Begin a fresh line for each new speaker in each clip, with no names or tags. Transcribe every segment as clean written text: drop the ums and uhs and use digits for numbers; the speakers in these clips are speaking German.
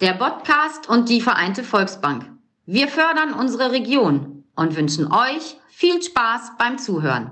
der Podcast und die Vereinte Volksbank. Wir fördern unsere Region und wünschen euch viel Spaß beim Zuhören.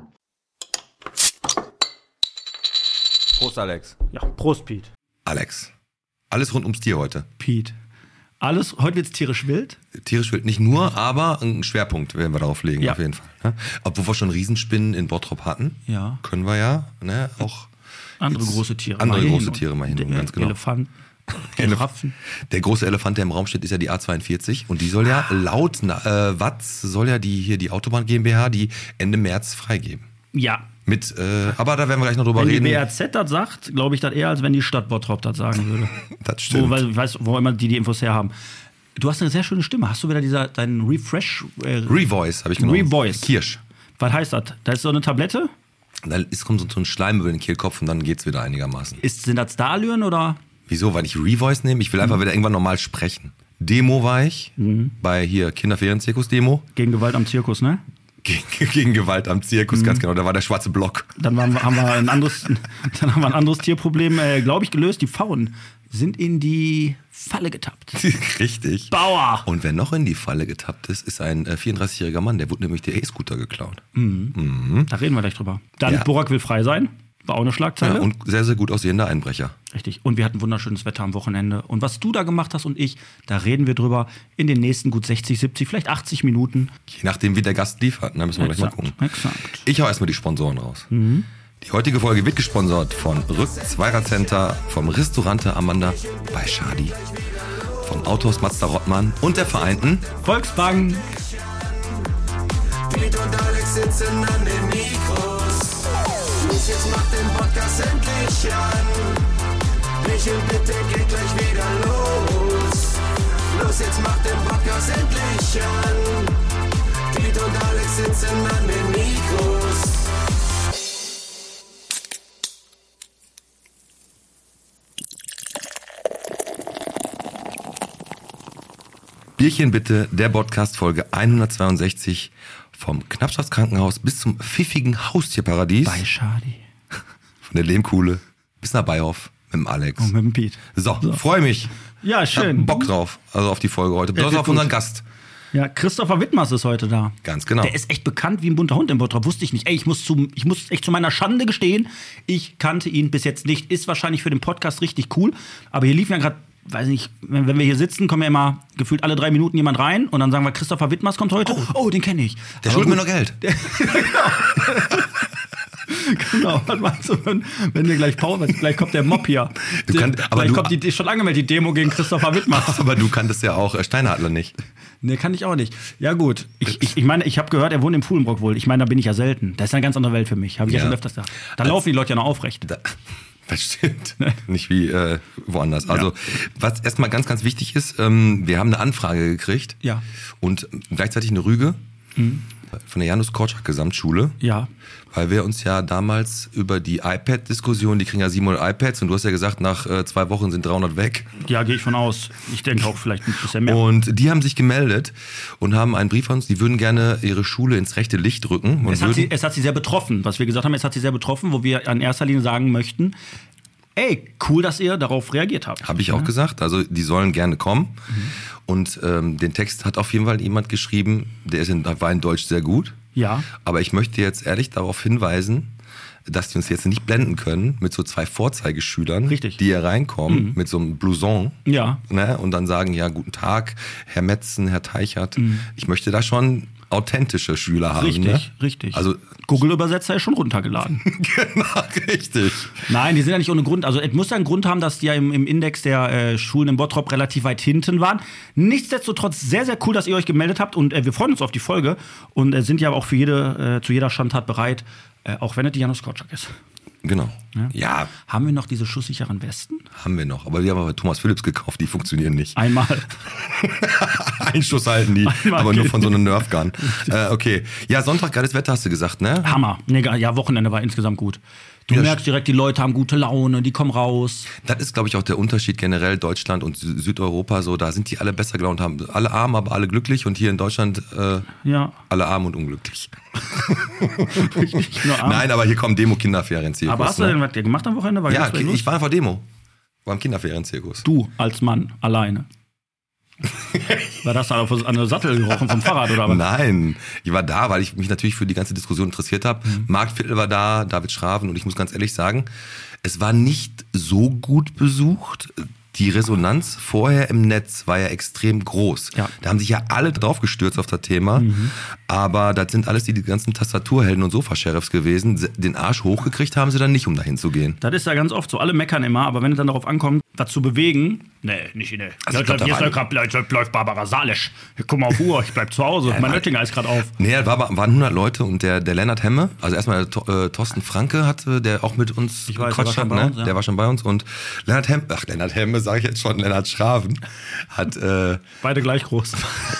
Prost, Alex.
Ja, Prost, Piet.
Alex, alles rund ums Tier heute.
Piet. Alles, heute wird's tierisch wild?
Tierisch wild nicht nur, aber einen Schwerpunkt werden wir darauf legen, auf jeden Fall. Ne? Obwohl wir schon Riesenspinnen in Bottrop hatten, können wir auch
andere große Tiere
mal hin, ganz genau.
Elefant.
Der große Elefant, der im Raum steht, ist ja die A42 und die soll ja laut Watz soll ja die Autobahn GmbH die Ende März freigeben.
Ja.
Aber da werden wir gleich noch drüber reden.
Wenn die BRZ das sagt, glaube ich das eher, als wenn die Stadt Bottrop das sagen würde.
Das stimmt.
Weil ich weiß, wo immer die Infos herhaben. Du hast eine sehr schöne Stimme. Hast du wieder deinen Refresh?
Revoice habe ich genommen.
Revoice.
Kirsch.
Was heißt das? Da ist so eine Tablette?
Dann kommt so ein Schleim über den Kehlkopf und dann geht's wieder einigermaßen.
Sind das Starallüren oder?
Wieso? Weil ich Revoice nehme? Ich will einfach wieder irgendwann normal sprechen. Demo war ich bei hier Kinderferienzirkus-Demo.
Gegen Gewalt am Zirkus, ne?
Gegen Gewalt am Zirkus, ganz genau. Da war der schwarze Block.
Dann haben wir ein anderes Tierproblem, glaube ich, gelöst. Die Pfauen sind in die Falle getappt.
Richtig.
Bauer!
Und wer noch in die Falle getappt ist ein 34-jähriger Mann. Der wurde nämlich der E-Scooter geklaut.
Da reden wir gleich drüber. Dann Borak will frei sein. War auch eine Schlagzeile.
Ja, und sehr, sehr gut aussehender Einbrecher.
Richtig. Und wir hatten wunderschönes Wetter am Wochenende. Und was du da gemacht hast und ich, da reden wir drüber in den nächsten gut 60, 70, vielleicht 80 Minuten.
Je nachdem, wie der Gast liefert. Da müssen wir gleich mal gucken.
Exakt.
Ich hau erstmal die Sponsoren raus. Die heutige Folge wird gesponsert von Rück Zweirad-Center, vom Restaurante Amanda bei Schadi, vom Autohaus Mazda Rottmann und der Vereinten
Volksbank.
Piet und Alex sitzen an den Mikros. Los, jetzt macht den Podcast endlich an. Michel, bitte geht gleich wieder los. Los, jetzt macht den Podcast endlich an. Piet und Alex sitzen an den Mikros.
Bierchen bitte, der Podcast Folge 162 vom Knappschaftskrankenhaus bis zum pfiffigen Haustierparadies.
Bei Schadi.
Von der Lehmkuhle bis nach Beihof mit dem Alex.
Und mit dem Piet.
So. Freue mich.
Ja, schön.
Hab Bock drauf, also auf die Folge heute. Besonders auf unseren Gast.
Ja, Christopher Wittmers ist heute da.
Ganz genau.
Der ist echt bekannt wie ein bunter Hund im Bottrop. Wusste ich nicht. Ey, ich muss echt zu meiner Schande gestehen, ich kannte ihn bis jetzt nicht. Ist wahrscheinlich für den Podcast richtig cool. Aber hier lief ja gerade, weiß nicht, wenn wir hier sitzen, kommen ja immer gefühlt alle 3 Minuten jemand rein und dann sagen wir, Christopher Wittmers kommt heute. Oh, den kenne ich.
Der schuldet mir noch Geld.
Genau, was meinst du, wenn wir gleich Pause, gleich kommt der Mob hier. Kommt die schon angemeldet, die Demo gegen Christopher Wittmers.
Aber du kanntest ja auch Steinadler nicht.
Nee, kann ich auch nicht. Ja gut, ich meine, ich habe gehört, er wohnt im Fuhlenbrock wohl. Ich meine, da bin ich ja selten. Das ist eine ganz andere Welt für mich. Habe ich ja schon öfters gesagt. Da laufen die Leute ja noch aufrecht.
Das stimmt. Nicht wie woanders. Also, was erstmal ganz, ganz wichtig ist, wir haben eine Anfrage gekriegt.
Ja.
Und gleichzeitig eine Rüge von der Janus Korczak Gesamtschule.
Ja.
Weil wir uns ja damals über die iPad-Diskussion, die kriegen ja 700 iPads und du hast ja gesagt, nach 2 Wochen sind 300 weg.
Ja, gehe ich von aus. Ich denke auch vielleicht ein bisschen mehr.
Und die haben sich gemeldet und haben einen Brief an uns, die würden gerne ihre Schule ins rechte Licht rücken.
Es hat sie sehr betroffen, was wir gesagt haben, es hat sie sehr betroffen, wo wir in erster Linie sagen möchten, ey, cool, dass ihr darauf reagiert habt.
Habe ich auch gesagt, also die sollen gerne kommen. Und den Text hat auf jeden Fall jemand geschrieben, war in Deutsch sehr gut.
Ja.
Aber ich möchte jetzt ehrlich darauf hinweisen, dass die uns jetzt nicht blenden können mit so 2 Vorzeigeschülern,
richtig,
die hier reinkommen mit so einem Blouson,
ja,
ne, und dann sagen, ja, guten Tag, Herr Metzen, Herr Teichert. Ich möchte da schon authentische Schüler haben.
Richtig,
ne?
Richtig.
Also
Google-Übersetzer ist schon runtergeladen.
Genau, richtig.
Nein, die sind ja nicht ohne Grund. Also es muss ja einen Grund haben, dass die ja im Index der Schulen im Bottrop relativ weit hinten waren. Nichtsdestotrotz sehr, sehr cool, dass ihr euch gemeldet habt und wir freuen uns auf die Folge und sind ja auch für zu jeder Schandtat bereit, auch wenn es die Janus Korczak ist.
Genau. Ja.
Haben wir noch diese schusssicheren Westen?
Haben wir noch. Aber wir haben aber Thomas Philips gekauft, die funktionieren nicht.
Einmal.
Einen Schuss halten die, aber nur von so einem Nerfgun. Okay. Ja, Sonntag, geiles Wetter hast du gesagt, ne?
Hammer. Nee, ja, Wochenende war insgesamt gut. Du merkst direkt, die Leute haben gute Laune, die kommen raus.
Das ist, glaube ich, auch der Unterschied generell Deutschland und Südeuropa. So, da sind die alle besser gelaunt, haben alle arm, aber alle glücklich. Und hier in Deutschland alle arm und unglücklich.
Richtig, nur arm.
Nein, aber hier kommen Demo-Kinderferienzirkus.
Aber hast du denn was gemacht am Wochenende?
Ja, ich war einfach Demo. War im Kinderferienzirkus.
Du als Mann, alleine. War das dann an der Sattel gerochen vom Fahrrad oder was?
Nein, ich war da, weil ich mich natürlich für die ganze Diskussion interessiert habe. Marc Viertel war da, David Schraven, und ich muss ganz ehrlich sagen, es war nicht so gut besucht. Die Resonanz vorher im Netz war ja extrem groß.
Ja.
Da haben sich ja alle drauf gestürzt auf das Thema. Aber das sind alles die ganzen Tastaturhelden und Sofa-Sheriffs gewesen. Den Arsch hochgekriegt haben sie dann nicht, um dahin zu gehen.
Das ist ja ganz oft so. Alle meckern immer, aber wenn es dann darauf ankommt, was zu bewegen, nicht in der.
Also
Jetzt läuft Barbara Salisch. Guck mal auf Uhr, ich bleib zu Hause. Mein Oettinger ist gerade auf.
Nee, waren 100 Leute und der Lennart Hemme, also erstmal Thorsten Franke hatte, der auch mit uns gequatscht hat, ne? Der war schon bei uns, und Lennart Hemme, sage ich jetzt schon, Lennart Schraven, hat
beide gleich groß.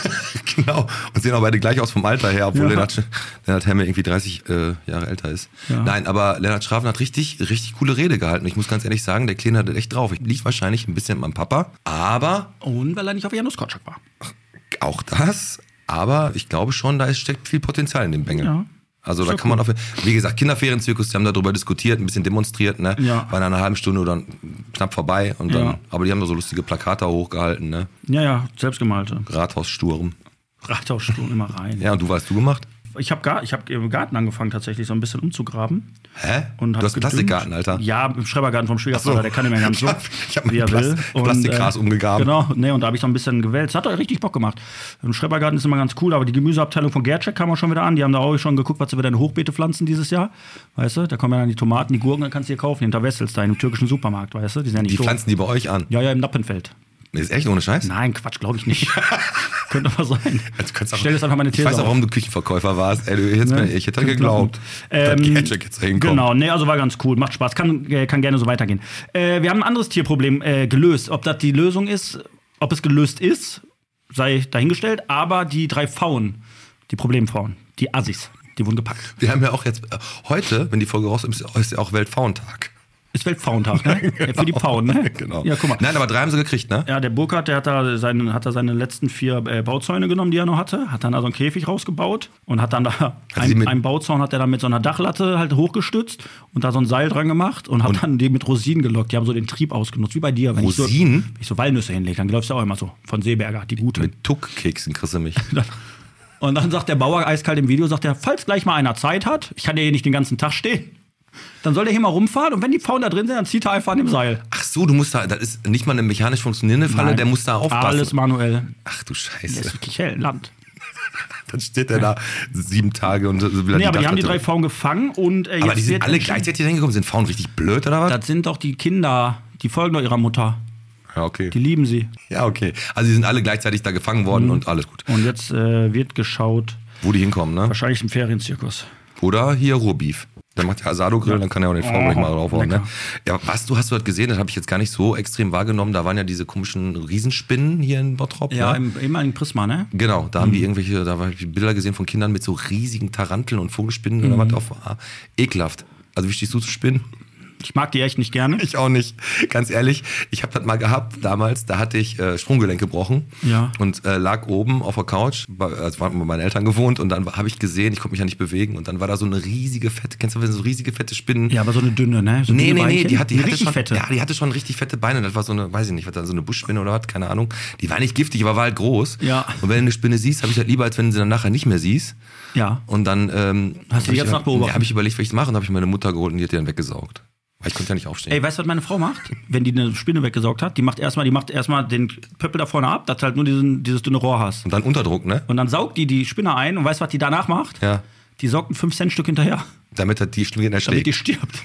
Genau, und sehen auch beide gleich aus vom Alter her, obwohl Lennart Hemme irgendwie 30 Jahre älter ist. Ja. Nein, aber Lennart Schraven hat richtig coole Rede gehalten. Ich muss ganz ehrlich sagen, der Kleine hat echt drauf. Liegt wahrscheinlich ein bisschen mit meinem Papa, aber...
Und weil er nicht auf Janusz Korczak war.
Auch das, aber ich glaube schon, da steckt viel Potenzial in dem Bengel. Ja. Also da kann man wie gesagt, Kinderferienzirkus, die haben darüber diskutiert, ein bisschen demonstriert, ne? Ja. War in einer halben Stunde oder knapp vorbei und dann, aber die haben da so lustige Plakate hochgehalten, ne?
Ja, selbstgemalte.
Rathaussturm,
immer rein.
Ja, und was hast du gemacht?
Ich hab im Garten angefangen, tatsächlich so ein bisschen umzugraben.
Hä?
Und
du hast einen Plastikgarten, Alter?
Ja, im Schrebergarten vom Schwiegervater, der kann nicht mehr ganz so,
ich hab wie er will. Plastikgras umgegraben.
Genau, und da habe ich so ein bisschen gewälzt. Hat doch richtig Bock gemacht. Im Schrebergarten ist immer ganz cool, aber die Gemüseabteilung von Gertschek kam auch schon wieder an. Die haben da auch schon geguckt, was sie wieder in Hochbeete pflanzen dieses Jahr. Weißt du, da kommen ja dann die Tomaten, die Gurken, dann kannst du hier kaufen, hinter Wessels, da im türkischen Supermarkt, weißt du. Die sind ja nicht
die pflanzen die bei euch an?
Ja, im Nappenfeld.
Ist echt ohne Scheiß?
Nein, Quatsch, glaube ich nicht. Könnte aber sein. Stell das einfach meine These
Ich weiß auch, warum du Küchenverkäufer warst. Ich hätte geglaubt, dass Gertschek jetzt hinkommt.
Genau, also war ganz cool, macht Spaß, kann gerne so weitergehen. Wir haben ein anderes Tierproblem gelöst. Ob das die Lösung ist, ob es gelöst ist, sei dahingestellt. Aber die 3 Pfauen, die Problempfauen, die Assis, die wurden gepackt.
Wir haben ja auch jetzt, heute, wenn die Folge raus ist ja auch Weltpfauentag.
Ist Weltpfauentag, ne? Ja, für die Pfauen, ne?
Genau.
Ja, guck mal.
Nein, aber 3 haben sie gekriegt, ne?
Ja, der Burkhardt, der hat da seine letzten 4 Bauzäune genommen, die er noch hatte, hat dann da so einen Käfig rausgebaut und hat dann da einen Bauzaun hat er dann mit so einer Dachlatte halt hochgestützt und da so ein Seil dran gemacht und hat dann die mit Rosinen gelockt. Die haben so den Trieb ausgenutzt, wie bei dir. Wenn
Rosinen?
Wenn ich so Walnüsse hinlege, dann läufst du auch immer so von Seeberger, die gute.
Mit Tuckkeksen kriegst du mich.
Und dann sagt der Bauer eiskalt im Video, falls gleich mal einer Zeit hat, ich kann ja hier nicht den ganzen Tag stehen, dann soll der hier mal rumfahren und wenn die Pfauen da drin sind, dann zieht er einfach an dem Seil.
Ach so, du musst da, das ist nicht mal eine mechanisch funktionierende Falle, Nein, der muss da aufpassen.
Alles manuell.
Ach du Scheiße.
Das ist wirklich hell, Land.
Dann steht er da 7 Tage und will
Nee, aber die haben die 3 Pfauen gefangen und
aber die sind alle gleichzeitig hingekommen, sind Pfauen richtig blöd oder was?
Das sind doch die Kinder, die folgen doch ihrer Mutter.
Ja, okay.
Die lieben sie.
Ja, okay. Also die sind alle gleichzeitig da gefangen worden und alles gut.
Und jetzt wird geschaut.
Wo die hinkommen, ne?
Wahrscheinlich im Ferienzirkus.
Oder hier Ruhrbeef. Der macht ja Asado-Grill, dann kann er auch den Pfauen gleich mal draufhauen, ne? Ja, hast du das gesehen? Das habe ich jetzt gar nicht so extrem wahrgenommen. Da waren ja diese komischen Riesenspinnen hier in Bottrop.
Ja,
ne?
im ehemaligen Prisma, ne?
Genau, da haben die irgendwelche, da habe ich Bilder gesehen von Kindern mit so riesigen Taranteln und Vogelspinnen oder was drauf war. Ekelhaft. Also wie stehst du zu Spinnen?
Ich mag die echt nicht gerne.
Ich auch nicht. Ganz ehrlich, ich habe das mal gehabt damals, da hatte ich Sprunggelenk gebrochen und lag oben auf der Couch, also waren bei meinen Eltern gewohnt und dann habe ich gesehen, ich konnte mich ja nicht bewegen und dann war da so eine riesige fette, kennst du so riesige fette Spinnen?
Ja, aber so eine dünne, ne? So
nee, die hatte
richtig
schon,
fette.
Ja, die hatte schon richtig fette Beine, das war so eine, weiß ich nicht, was dann so eine Buschspinne oder was, keine Ahnung. Die war nicht giftig, aber war halt groß.
Ja.
Und wenn du eine Spinne siehst, habe ich halt lieber, als wenn du sie dann nachher nicht mehr siehst.
Ja.
Und dann
hast du die jetzt noch beobachtet?
Ja, habe ich überlegt, was ich mache und habe ich meine Mutter geholt und die hat die dann weggesaugt. Weil ich konnte ja nicht aufstehen.
Ey, weißt du, was meine Frau macht? Wenn die eine Spinne weggesaugt hat, die macht erstmal den Pöppel da vorne ab, dass du halt nur dieses dünne Rohr hast.
Und dann Unterdruck, ne?
Und dann saugt die Spinne ein und weißt du, was die danach macht?
Ja.
Die saugt ein 5-Cent-Stück hinterher.
Damit hat die Spinne erschlägt.
Damit die stirbt.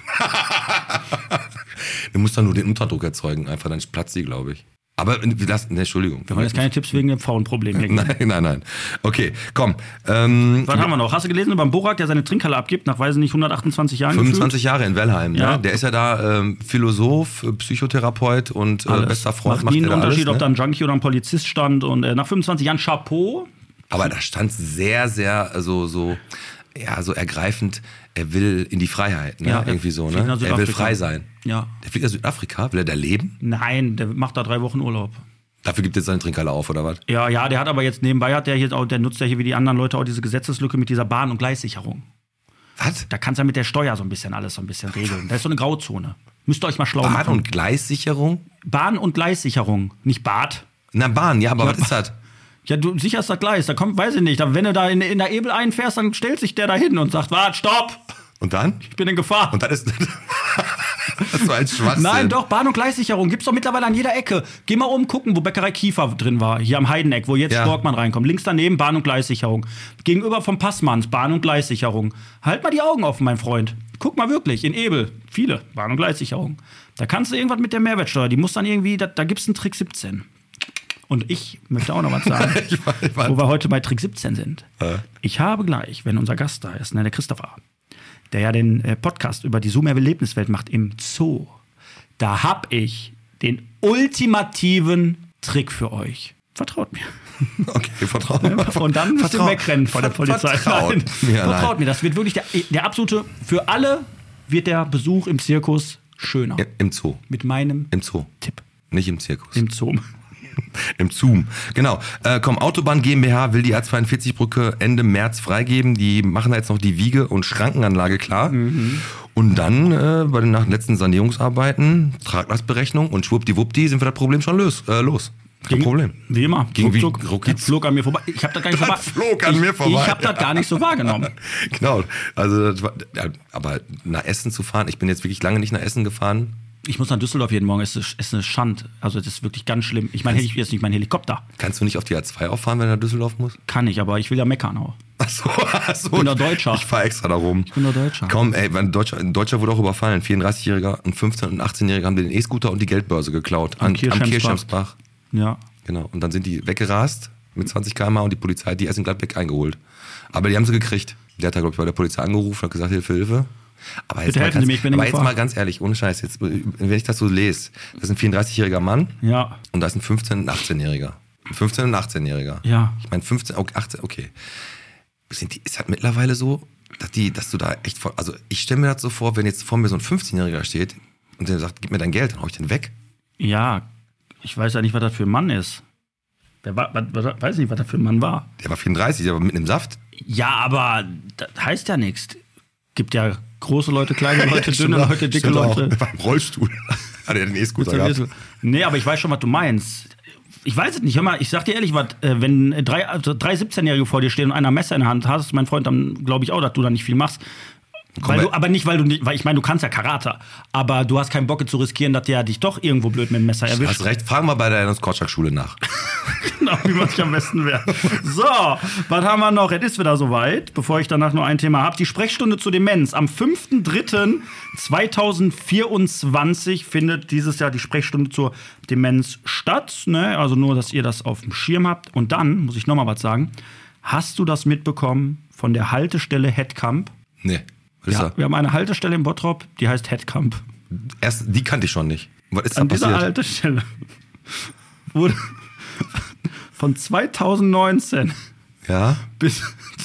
Du musst dann nur den Unterdruck erzeugen, einfach dann platzt die, glaube ich. Aber Entschuldigung.
Wir wollen jetzt keine Tipps wegen dem Pfauenproblem hier.
Nein. Okay, komm.
Was haben wir noch? Hast du gelesen über den Borak, der seine Trinkhalle abgibt, nach, weiß ich nicht, 128 Jahren
25 Jahre in Wellheim,
ja.
Ne? Der ist ja da Philosoph, Psychotherapeut und bester Freund.
Macht nie einen Unterschied,
alles,
ob da ein Junkie oder ein Polizist stand. Und nach 25 Jahren Chapeau.
Aber da stand sehr, sehr so ergreifend, er will in die Freiheit, ne?
Ja,
irgendwie so, ne? Er will frei sein.
Ja.
Der fliegt nach Südafrika, will er da leben?
Nein, der macht da 3 Wochen Urlaub.
Dafür gibt es seine Trinkhalle auf, oder was?
Ja, der hat aber jetzt nebenbei, der nutzt ja hier wie die anderen Leute auch diese Gesetzeslücke mit dieser Bahn- und Gleissicherung.
Was?
Da kannst du ja mit der Steuer alles so ein bisschen regeln. Da ist so eine Grauzone. Müsst ihr euch mal schlau machen.
Bahn- und Gleissicherung?
Bahn- und Gleissicherung, nicht Bad.
Na, Bahn, ja, aber was ist das?
Ja, du sicherst das Gleis, da kommt, weiß ich nicht, wenn du da in der Ebel einfährst, dann stellt sich der da hin und sagt, warte, stopp!
Und dann?
Ich bin in Gefahr.
Und dann ist das war ein Schwachsinn.
Nein, doch, Bahn- und Gleissicherung gibt's doch mittlerweile an jeder Ecke. Geh mal gucken, wo Bäckerei Kiefer drin war, hier am Heideneck, wo jetzt Storkmann reinkommt. Links daneben Bahn- und Gleissicherung. Gegenüber vom Passmanns, Bahn- und Gleissicherung. Halt mal die Augen offen, mein Freund. Guck mal wirklich, in Ebel, viele Bahn- und Gleissicherung. Da kannst du irgendwas mit der Mehrwertsteuer, die muss dann irgendwie, da gibt's einen Trick 17. Und ich möchte auch noch was sagen, wo wir heute bei Trick 17 sind. Ich habe gleich, wenn unser Gast da ist, der Christopher, der ja den Podcast über die Zoom-Erlebniswelt macht im Zoo, da hab ich den ultimativen Trick für euch. Vertraut mir.
Okay, vertraut mir.
Und dann müsst ihr wegrennen vor der Polizei. Vertraut mir, das wird wirklich der absolute, für alle wird der Besuch im Zirkus schöner.
Im Zoo.
Mit meinem
Tipp. Nicht im Zirkus.
Im Zoo.
Im Zoom. Genau. Autobahn GmbH will die A42-Brücke Ende März freigeben. Die machen da jetzt noch die Wiege- und Schrankenanlage klar. Und dann bei den letzten Sanierungsarbeiten, Traglastberechnung und schwuppdiwuppdi sind wir das Problem schon los. Kein Problem.
Wie immer.
Flog
an mir vorbei. Ich habe das gar nicht so
wahrgenommen.
Ich habe das gar nicht so wahrgenommen.
Genau. Also, aber nach Essen zu fahren, ich bin jetzt wirklich lange nicht nach Essen gefahren.
Ich muss nach Düsseldorf jeden Morgen, es ist eine Schande. Also das ist wirklich ganz schlimm. Ich meine, jetzt nicht mein Helikopter.
Kannst du nicht auf die A2 auffahren, wenn du nach Düsseldorf musst?
Kann ich, aber ich will ja meckern auch.
Ach so.
Ich bin doch Deutscher.
Ich fahre extra da rum.
Ich bin doch Deutscher.
Komm, ey, ein Deutscher wurde auch überfallen. Ein 34-Jähriger, ein 15- und 18-Jähriger haben den E-Scooter und die Geldbörse geklaut. Am Kirchhemsbach.
Ja.
Genau. Und dann sind die weggerast mit 20 km/h und die Polizei hat die erst in Gladbeck eingeholt. Aber die haben sie gekriegt. Der hat da, glaube ich, bei der Polizei angerufen und hat gesagt, Hilfe. Aber jetzt mal ganz ehrlich, ohne Scheiß, jetzt, wenn ich das so lese, das ist ein 34-jähriger Mann und da ist ein 15- und 18-Jähriger. Ein 15- und 18-Jähriger.
Ja.
Ich meine, 15, 18, okay. Ist halt mittlerweile so, dass du da echt also ich stelle mir das so vor, wenn jetzt vor mir so ein 15-Jähriger steht und der sagt, gib mir dein Geld, dann hau ich den weg.
Ja, ich weiß ja nicht, was das für ein Mann ist. Weiß nicht, was das für ein Mann war.
Der war 34, der war mitten im Saft.
Ja, aber das heißt ja nichts. Gibt ja große Leute, kleine Leute, dünne Leute, dicke Leute.
Der war im Rollstuhl. Hat er den E-Scooter gehabt?
Nee, aber ich weiß schon, was du meinst. Ich weiß es nicht. Hör mal, ich sag dir ehrlich, wenn drei 17-Jährige vor dir stehen und einer Messer in der Hand hast, mein Freund, dann glaube ich auch, dass du da nicht viel machst. Weil ich meine, du kannst ja Karate, aber du hast keinen Bock zu riskieren, dass der dich doch irgendwo blöd mit dem Messer erwischt.
Du hast recht, fragen wir bei der Korczak-Schule nach.
Genau, wie man sich am besten wäre. So, was haben wir noch? Es ist wieder soweit, bevor ich danach nur ein Thema habe. Die Sprechstunde zur Demenz. Am 5.3.2024 findet dieses Jahr die Sprechstunde zur Demenz statt. Ne? Also nur, dass ihr das auf dem Schirm habt. Und dann, muss ich noch mal was sagen, hast du das mitbekommen von der Haltestelle Hettkamp?
Nee.
Ja, wir haben eine Haltestelle in Bottrop, die heißt Hettkamp.
Die kannte ich schon nicht. Was ist da
An
passiert?
dieser Haltestelle wurde von 2019 bis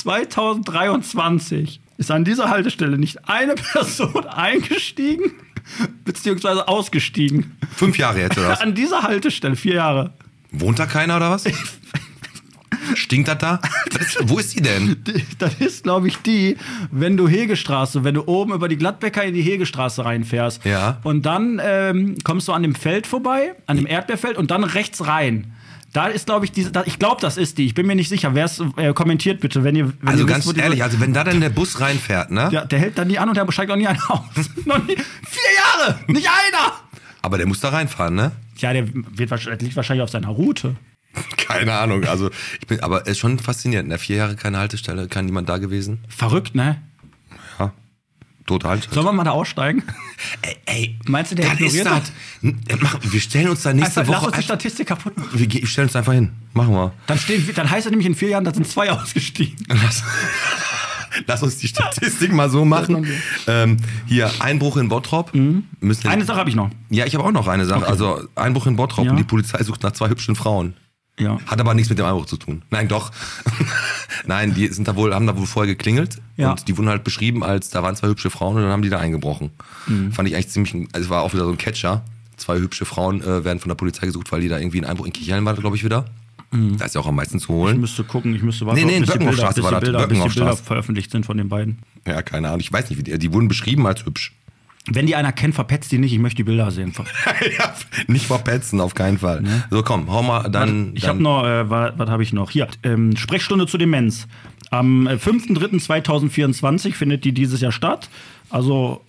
2023 ist an dieser Haltestelle nicht eine Person eingestiegen beziehungsweise ausgestiegen.
5 Jahre jetzt, oder was?
An dieser Haltestelle, 4 Jahre.
Wohnt da keiner, oder was? Stinkt das da? Wo ist die denn?
Das ist, glaube ich, wenn du oben über die Gladbecker in die Hegestraße reinfährst.
Ja.
Und dann kommst du an dem Feld vorbei, an dem Erdbeerfeld und dann rechts rein. Da ist, glaube ich, ich glaube, das ist die. Ich bin mir nicht sicher. Wer es kommentiert bitte, wenn ihr
Also
ihr
ganz
wisst,
ehrlich, also wenn da dann der Bus reinfährt, ne?
Ja, der hält dann nie an und der steigt auch nie ein aus. Noch nie. 4 Jahre! Nicht einer!
Aber der muss da reinfahren, ne?
Ja, der liegt wahrscheinlich auf seiner Route.
Keine Ahnung, also aber es ist schon faszinierend, ne? 4 Jahre keine Haltestelle, kein niemand da gewesen.
Verrückt, ne?
Ja, total.
Sollen wir mal da aussteigen?
Ey,
meinst du, der ignoriert das?
Wir stellen uns da nächste Woche...
Lass uns die Statistik kaputt machen.
Wir stellen uns einfach hin, machen wir.
Dann heißt es nämlich in 4 Jahren, da sind 2 ausgestiegen.
Lass uns die Statistik mal so machen. Hier, Einbruch in Bottrop.
Eine Sache habe ich noch.
Ja, ich habe auch noch eine Sache. Okay. Also Einbruch in Bottrop und die Polizei sucht nach 2 hübschen Frauen.
Ja.
Hat aber nichts mit dem Einbruch zu tun. Nein, doch. Nein, die haben da wohl vorher geklingelt und die wurden halt beschrieben als, da waren 2 hübsche Frauen und dann haben die da eingebrochen. Fand ich eigentlich ziemlich, also es war auch wieder so ein Catcher. 2 hübsche Frauen werden von der Polizei gesucht, weil die da irgendwie einen Einbruch in Kirchheim war, glaube ich, wieder. Da ist ja auch am meisten zu holen.
Ich müsste gucken, warten,
in Böckenhofstraße war das.
Bis die Bilder veröffentlicht sind von den beiden.
Ja, keine Ahnung. Ich weiß nicht, die wurden beschrieben als hübsch.
Wenn die einer kennt, verpetzt die nicht. Ich möchte die Bilder sehen.
Ja, nicht verpetzen, auf keinen Fall. Ne? So, komm, hau mal dann.
Ich habe noch, was habe ich noch? Hier, Sprechstunde zur Demenz. Am 5.3.2024 findet die dieses Jahr statt. Also,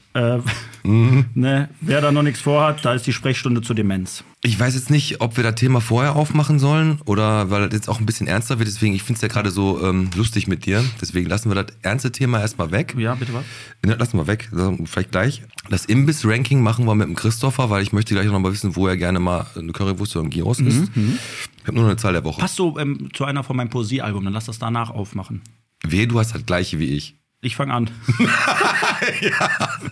ne, wer da noch nichts vorhat, da ist die Sprechstunde zur Demenz.
Ich weiß jetzt nicht, ob wir das Thema vorher aufmachen sollen oder weil das jetzt auch ein bisschen ernster wird. Deswegen, ich finde es ja gerade so lustig mit dir. Deswegen lassen wir das ernste Thema erstmal weg.
Ja, bitte was?
Lassen wir weg, vielleicht gleich. Das Imbiss-Ranking machen wir mit dem Christopher, weil ich möchte gleich noch mal wissen, wo er gerne mal eine Currywurst oder ein Gyros isst. Ich habe nur eine Zahl der Woche.
Passt so zu einer von meinem Poesiealbum, dann lass das danach aufmachen.
Wehe, du hast das gleiche wie ich.
Ich fange an.
Ja.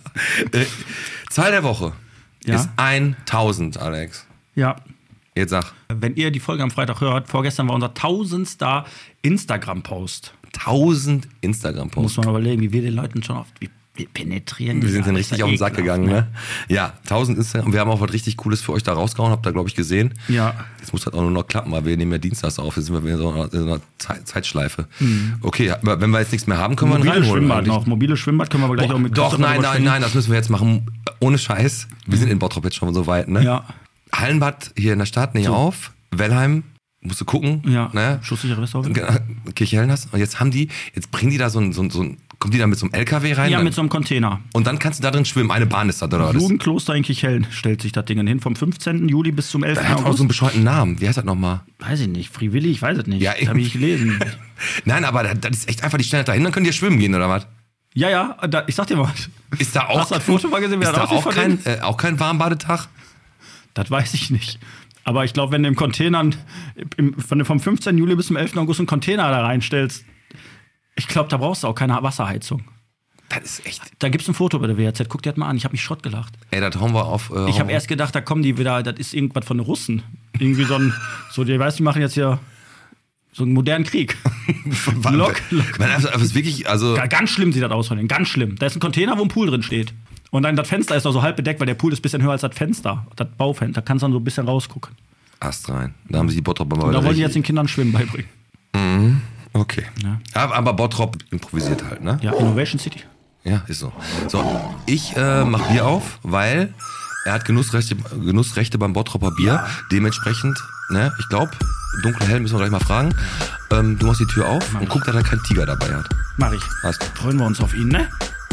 Zahl der Woche ist 1000, Alex.
Ja.
Jetzt sag.
Wenn ihr die Folge am Freitag hört, vorgestern war unser 1000. Instagram-Post.
1000 Instagram-Posts.
Muss man überlegen, wie wir den Leuten schon oft penetrieren.
Wir sind dann richtig auf den Sack gegangen, ne? Ja, 1000 Instagram. Wir haben auch was richtig Cooles für euch da rausgehauen, habt ihr, glaube ich, gesehen.
Ja.
Jetzt muss das auch nur noch klappen, weil wir nehmen ja dienstags auf. Jetzt sind wir wieder so in einer Zeitschleife. Okay, aber wenn wir jetzt nichts mehr haben, können wir ihn reinholen.
Schwimmbad noch. Mobiles Schwimmbad können wir aber gleich auch mit
Doch, nein, das müssen wir jetzt machen. Ohne Scheiß. Wir sind in Bottrop jetzt schon so weit, ne?
Ja.
Hallenbad hier in der Stadt, nicht auf. Wellheim, musst du gucken.
Ja,
ne?
schusssichere Westhaus.
Kirchhellners. Und jetzt bringen die da so ein kommt die da mit so einem LKW rein?
Ja, mit so einem Container.
Und dann kannst du da drin schwimmen. Eine Bahn ist das, oder was?
Jugendkloster in Kirchhellen stellt sich das Ding hin. Vom 15. Juli bis zum 11.
Das hat
August.
auch so einen bescheuerten Namen. Wie heißt das nochmal?
Weiß ich nicht. Frivillig, ich weiß es nicht.
Ja,
das habe ich gelesen.
Nein, aber das ist echt einfach, die stellen das da hin, dann könnt ihr schwimmen gehen, oder was?
Ja, ich sag dir mal.
Ist da auch,
hast du das Foto mal gesehen, wie
ist
das
da
aussieht?
auch kein Warmbadetag?
Das weiß ich nicht. Aber ich glaube, wenn du im Container vom 15. Juli bis zum 11. August einen Container da reinstellst, ich glaube, da brauchst du auch keine Wasserheizung.
Das ist echt.
Da gibt's ein Foto bei der WHZ. Guck dir das mal an. Ich habe mich Schrott gelacht.
Ey, das hauen wir auf.
Ich habe erst gedacht, da kommen die wieder, das ist irgendwas von den Russen. Irgendwie die machen jetzt hier so einen modernen Krieg. Lock.
Das ist wirklich, also.
Ganz schlimm sieht das aus von denen. Ganz schlimm. Da ist ein Container, wo ein Pool drin steht. Und dann das Fenster ist noch so halb bedeckt, weil der Pool ist ein bisschen höher als das Fenster. Das Baufenster. Da kannst du dann so ein bisschen rausgucken.
Ast rein. Da haben sie die Bottrop mal.
Und da wollen die jetzt den Kindern Schwimmen beibringen.
Mhm. Okay.
Ja.
Aber Bottrop improvisiert halt, ne?
Ja, Innovation City.
Ja, ist so. So, ich mach Bier auf, weil er hat Genussrechte beim Bottroper Bier. Ja. Dementsprechend, ne, ich glaube, dunkel hell müssen wir gleich mal fragen. Du machst die Tür auf und guck, dass er keinen Tiger dabei hat.
Mach ich. Freuen wir uns auf ihn, ne?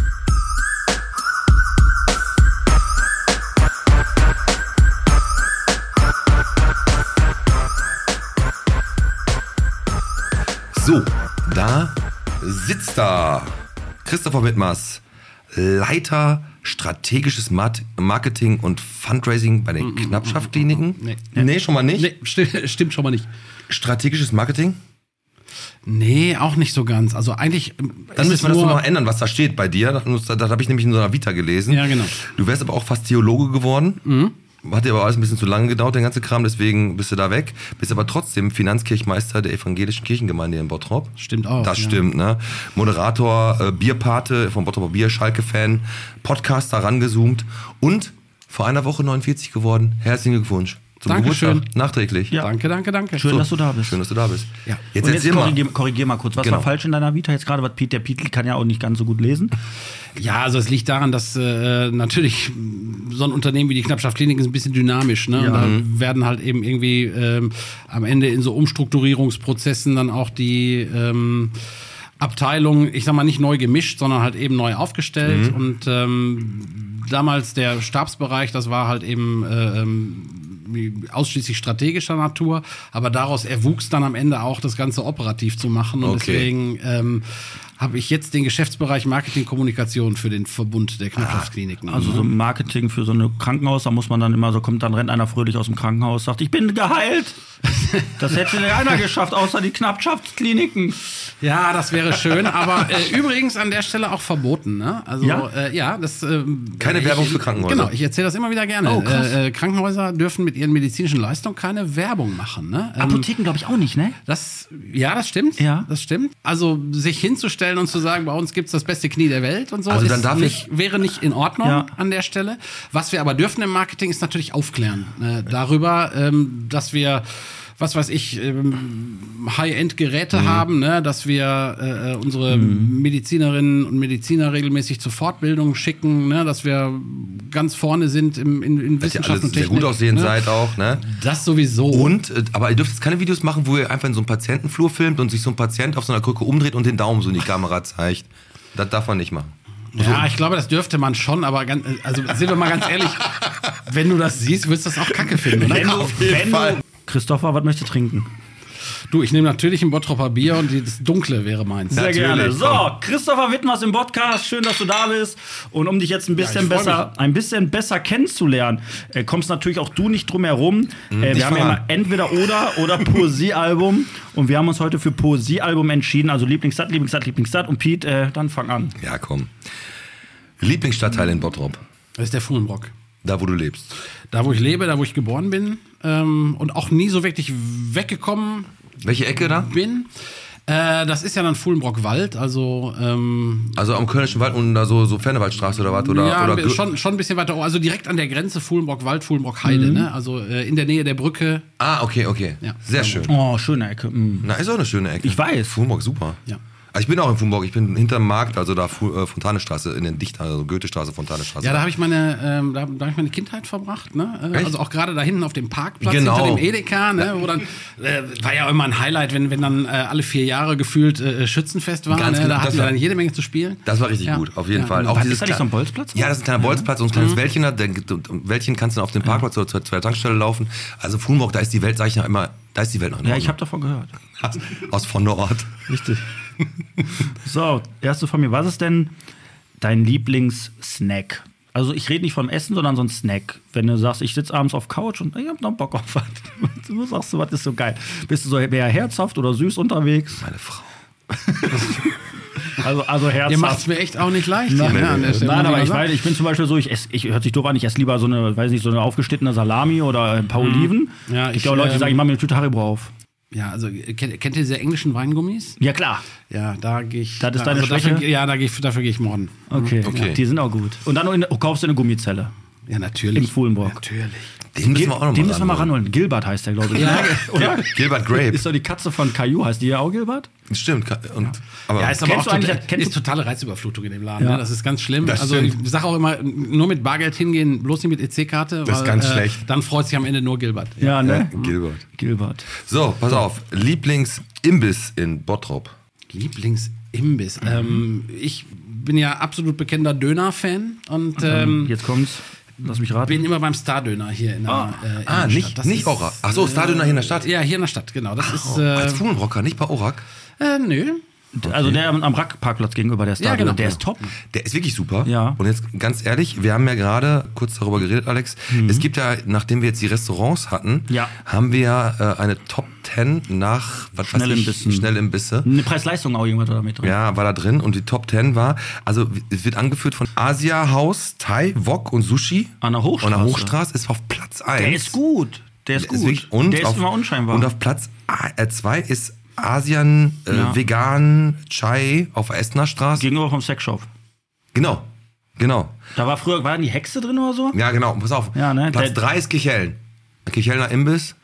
So, da sitzt da Christopher Wittmers, Leiter strategisches Marketing und Fundraising bei den Knappschaft-Kliniken. Nee, schon mal nicht?
Nee, stimmt schon mal nicht.
Strategisches Marketing?
Nee, auch nicht so ganz. Also eigentlich.
Dann müssen wir das noch ändern, was da steht bei dir. Das habe ich nämlich in so einer Vita gelesen.
Ja, genau.
Du wärst aber auch fast Theologe geworden.
Mhm.
Hat dir aber alles ein bisschen zu lange gedauert, der ganze Kram, deswegen bist du da weg. Bist aber trotzdem Finanzkirchmeister der evangelischen Kirchengemeinde in Bottrop.
Stimmt auch.
Das stimmt, ne? Moderator, Bierpate von Bottroper Bier, Schalke-Fan, Podcaster rangezoomt und vor einer Woche 49 geworden. Herzlichen Glückwunsch. Zum
Dankeschön.
Geburtstag, nachträglich.
Ja. Danke.
Schön, dass du da bist.
Schön, dass du da bist.
Ja.
Jetzt
korrigier mal kurz. Was war falsch in deiner Vita jetzt gerade? Der Pietl kann ja auch nicht ganz so gut lesen.
Ja, also es liegt daran, dass natürlich so ein Unternehmen wie die Knappschaft Kliniken ist ein bisschen dynamisch. Ne?
Ja.
Und da werden halt eben irgendwie am Ende in so Umstrukturierungsprozessen dann auch die Abteilung, ich sag mal, nicht neu gemischt, sondern halt eben neu aufgestellt. Und damals der Stabsbereich, das war halt eben ausschließlich strategischer Natur, aber daraus erwuchs dann am Ende auch das Ganze operativ zu machen und deswegen habe ich jetzt den Geschäftsbereich Marketing Kommunikation für den Verbund der Knappschaftskliniken.
Also so Marketing für so ein Krankenhaus, da muss man dann immer so, dann rennt einer fröhlich aus dem Krankenhaus, sagt, ich bin geheilt. Das hätte keiner geschafft, außer die Knappschaftskliniken.
Ja, das wäre schön, aber übrigens an der Stelle auch verboten. Ne? Also das
keine Werbung für Krankenhäuser.
Genau, ich erzähle das immer wieder gerne.
Oh,
Krankenhäuser dürfen mit ihren medizinischen Leistungen keine Werbung machen. Ne?
Apotheken glaube ich auch nicht, ne?
Das stimmt.
Ja.
Das stimmt. Also sich hinzustellen und zu sagen, bei uns gibt's das beste Knie der Welt und so,
also dann
wäre nicht in Ordnung an der Stelle. Was wir aber dürfen im Marketing ist natürlich aufklären darüber, dass wir was weiß ich, High-End-Geräte haben, ne? Dass wir unsere Medizinerinnen und Mediziner regelmäßig zur Fortbildung schicken, ne? Dass wir ganz vorne sind in Wissenschaft und Technik.
Sehr gut aussehend seid auch, ne?
Das sowieso.
Und, aber ihr dürft jetzt keine Videos machen, wo ihr einfach in so einem Patientenflur filmt und sich so ein Patient auf so einer Krücke umdreht und den Daumen so in die Kamera zeigt. Das darf man nicht machen.
Ja, ich glaube, das dürfte man schon, aber also sind wir mal ganz ehrlich, wenn du das siehst, würdest du das auch kacke finden, oder?
Wenn du Christopher, was möchtest du trinken?
Du, ich nehme natürlich ein Bottropper Bier und das Dunkle wäre meins.
Sehr gerne. So, Christopher Wittmers im Podcast. Schön, dass du da bist. Und um dich jetzt ein bisschen besser kennenzulernen, kommst natürlich auch du nicht drum herum. Wir haben ja immer entweder oder Poesiealbum. Und wir haben uns heute für Poesiealbum entschieden. Also Lieblingsstadt. Und Pete, dann fang an.
Ja, komm. Lieblingsstadtteil in Bottrop?
Das ist der Fuhlenbrock.
Da, wo du lebst?
Da, wo ich lebe, da, wo ich geboren bin. Und auch nie so wirklich weggekommen.
Welche Ecke da?
Bin. Das ist ja dann Fuhlenbrock-Wald, also
am Kölnischen Wald und da so Fernewaldstraße oder was?
Oder schon ein bisschen weiter, also direkt an der Grenze Fuhlenbrock-Wald, Fuhlenbrock-Heide, ne? Also in der Nähe der Brücke.
Ah, okay. Ja. Sehr schön.
Oh, schöne Ecke.
Na, ist auch eine schöne Ecke.
Ich weiß.
Fuhlenbrock, super.
Ja.
Also ich bin auch in Fuhlenbrock, ich bin hinterm Markt, also da Fontanestraße, in den Dichter, also Goethestraße, Fontanestraße.
Ja, da habe ich meine Kindheit verbracht, ne? Also auch gerade da hinten auf dem Parkplatz
genau.
Hinter dem Edeka, ne? Wo dann war ja immer ein Highlight, wenn dann alle 4 Jahre gefühlt Schützenfest war,
Ganz
ne?
genau.
Da hatten wir dann jede Menge zu spielen.
Das war richtig gut, auf jeden Fall. Auch
ist da nicht so ein Bolzplatz?
Ja, das ist ein kleiner Bolzplatz und ein kleines Wäldchen da. Wäldchen kannst du dann auf dem Parkplatz oder zur Tankstelle laufen. Also Fuhlenbrock, da ist die Welt, sag ich noch immer, da ist die Welt noch in Ordnung.
Ja, ich habe davon gehört.
Aus von Nord.
Richtig. So, erste von mir. Was ist denn dein Lieblingssnack? Also ich rede nicht vom Essen, sondern so ein Snack. Wenn du sagst, ich sitze abends auf Couch und ich hab noch Bock auf was. Du sagst so, was ist so geil? Bist du so eher herzhaft oder süß unterwegs?
Meine Frau.
Also herzhaft.
Ihr macht es mir echt auch nicht leicht.
Nein, aber ich bin zum Beispiel so, ich hört sich doof an, ich esse lieber so eine aufgeschnittene Salami oder ein paar Oliven.
Ja,
ich glaube, Leute, die sagen, ich mache mir eine Tüte Haribo auf.
Ja, also kennt ihr diese englischen Weingummis?
Ja, klar.
Ja, da gehe ich.
Das ist deine Schwäche?
Dafür gehe ich morden.
Okay. Die sind auch gut. Und dann kaufst du eine Gummizelle.
Ja, natürlich.
In Fuhlenbrock.
Natürlich.
Den müssen wir auch noch mal
ranholen. Gilbert heißt der, glaube ich.
Ja,
oder?
Gilbert Grape.
Ist doch die Katze von Caillou. Heißt die ja auch Gilbert?
Stimmt. Aber
ja, ist aber auch
ist
totale Reizüberflutung in dem Laden.
Ja.
Ne? Das ist ganz schlimm.
Das
also
stimmt.
ich sage auch immer, nur mit Bargeld hingehen, bloß nicht mit EC-Karte.
Das ist ganz schlecht.
Dann freut sich am Ende nur Gilbert.
Ja, ne?
Gilbert. So, pass auf. Lieblingsimbiss in Bottrop.
Lieblingsimbiss. Ich bin ja absolut bekennender Döner-Fan. Und
jetzt kommt's. Lass mich raten.
bin immer beim Star-Döner hier in der Stadt.
nicht Orak. Achso, Star-Döner hier in der Stadt.
Ja, hier in der Stadt, genau. Das ist
als Fuhlenbrocker, nicht bei Orak.
nö.
Also der am Rack-Parkplatz gegenüber der Star,
genau.
Der ist top.
Der ist wirklich super.
Ja.
Und jetzt ganz ehrlich, wir haben ja gerade kurz darüber geredet, Alex. Es gibt ja, nachdem wir jetzt die Restaurants hatten, haben wir ja eine Top 10 nach Schnellimbisse.
Eine Preis-Leistung auch irgendwas da mit drin.
Ja, war da drin. Und die Top 10 war, also es wird angeführt von Asia House, Thai, Wok und Sushi.
An der Hochstraße.
Und der Hochstraße ist auf Platz 1.
Der ist gut. Der ist immer unscheinbar.
Und auf Platz 2 ist Asian Vegan Chai auf der Essener Straße.
Gegenüber vom Sexshop.
Genau.
Da war die Hexe drin oder so?
Ja, genau. Pass auf.
Ja, ne?
Platz 3 ist Kicheln. Kichelner Imbiss.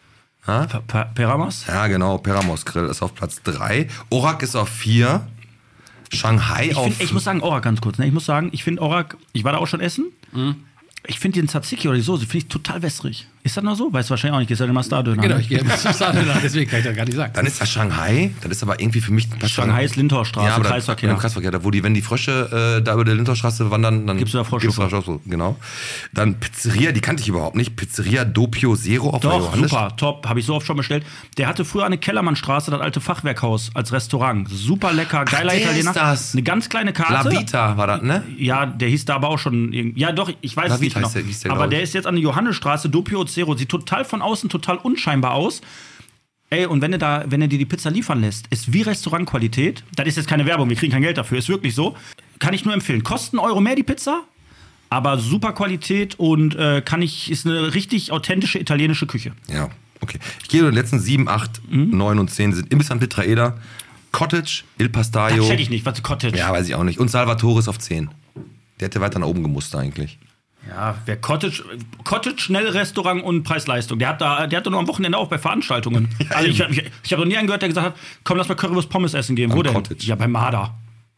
Peramos?
Ja, genau. Peramos Grill ist auf Platz 3. Orak ist auf 4. Shanghai
ich muss sagen, Orak ganz kurz. Ne? Ich muss sagen, ich finde Orak, ich war da auch schon essen. Ich finde den Tzatziki oder die Soße, finde ich total wässrig. Ist das noch so? Weißt du wahrscheinlich auch nicht, ist ja immer Star-Döner.
Genau, ich gehe immer zum Star-Döner, deswegen kann ich das gar nicht sagen.
Dann ist das Shanghai, das ist aber irgendwie für mich...
Shanghai ist Lindhorststraße,
im
Kreisverkehr.
Im Kreisverkehr, da, wenn die Frösche da über der Lindhorststraße wandern, dann
gibt's da Froschsuppe.
Genau. Dann Pizzeria, die kannte ich überhaupt nicht. Pizzeria Doppio Zero auf der
Johannes. Super, top, habe ich so oft schon bestellt. Der hatte früher an der Kellermannstraße das alte Fachwerkhaus als Restaurant. Super lecker, geiler Italiener.
Ist das?
Eine ganz kleine Karte.
La Vita war das, ne?
Ja, der hieß da aber auch schon... Ja doch, ich weiß es nicht genau. Aber der ist jetzt an der Johannesstraße, Doppio Zero, sieht total von außen total unscheinbar aus. Ey, und wenn er dir die Pizza liefern lässt, ist wie Restaurantqualität. Das ist jetzt keine Werbung, wir kriegen kein Geld dafür, ist wirklich so. Kann ich nur empfehlen. Kostet €1 mehr die Pizza, aber super Qualität und ist eine richtig authentische italienische Küche.
Ja, okay. Ich gehe den letzten 7, 8, 9 und 10 sind Imbiss an Petraeda, Cottage, Il Pastaio.
Das check ich nicht, was ist Cottage?
Ja, weiß ich auch nicht. Und Salvatore ist auf 10. Der hätte weiter nach oben gemusst eigentlich.
Ja, wer Cottage Schnellrestaurant und Preis-Leistung. Der hat doch nur am Wochenende auch bei Veranstaltungen. Also ich habe noch nie einen gehört, der gesagt hat, komm, lass mal Currywurst Pommes essen gehen. Wo denn?
Cottage.
Ja, beim Marder.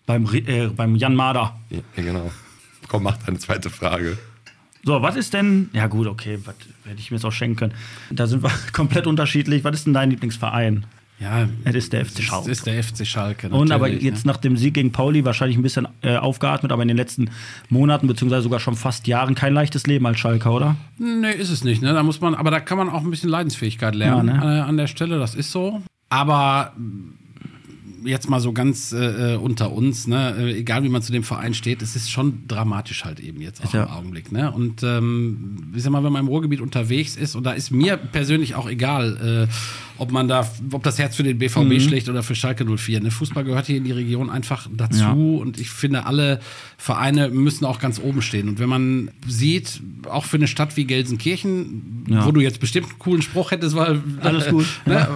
Beim Jan Marder.
Ja, genau. Komm, mach deine zweite Frage.
So, was ist denn, ja gut, okay, was hätte ich mir jetzt auch schenken können. Da sind wir komplett unterschiedlich. Was ist denn dein Lieblingsverein?
Ja,
das ist der FC Schalke.
Das ist der FC Schalke.
Und aber jetzt nach dem Sieg gegen Pauli wahrscheinlich ein bisschen aufgeatmet, aber in den letzten Monaten, beziehungsweise sogar schon fast Jahren kein leichtes Leben als Schalker, oder?
Nee, ist es nicht. Ne? Aber da kann man auch ein bisschen Leidensfähigkeit lernen an der Stelle, das ist so. Aber jetzt mal so ganz unter uns, ne? Egal wie man zu dem Verein steht, es ist schon dramatisch halt eben jetzt auch im Augenblick. Ne? Und ich sag mal, wenn man im Ruhrgebiet unterwegs ist, und da ist mir persönlich auch egal, ob das Herz für den BVB schlägt oder für Schalke 04. Ne? Fußball gehört hier in die Region einfach dazu und ich finde, alle Vereine müssen auch ganz oben stehen. Und wenn man sieht, auch für eine Stadt wie Gelsenkirchen, wo du jetzt bestimmt einen coolen Spruch hättest, weil alles gut, ne?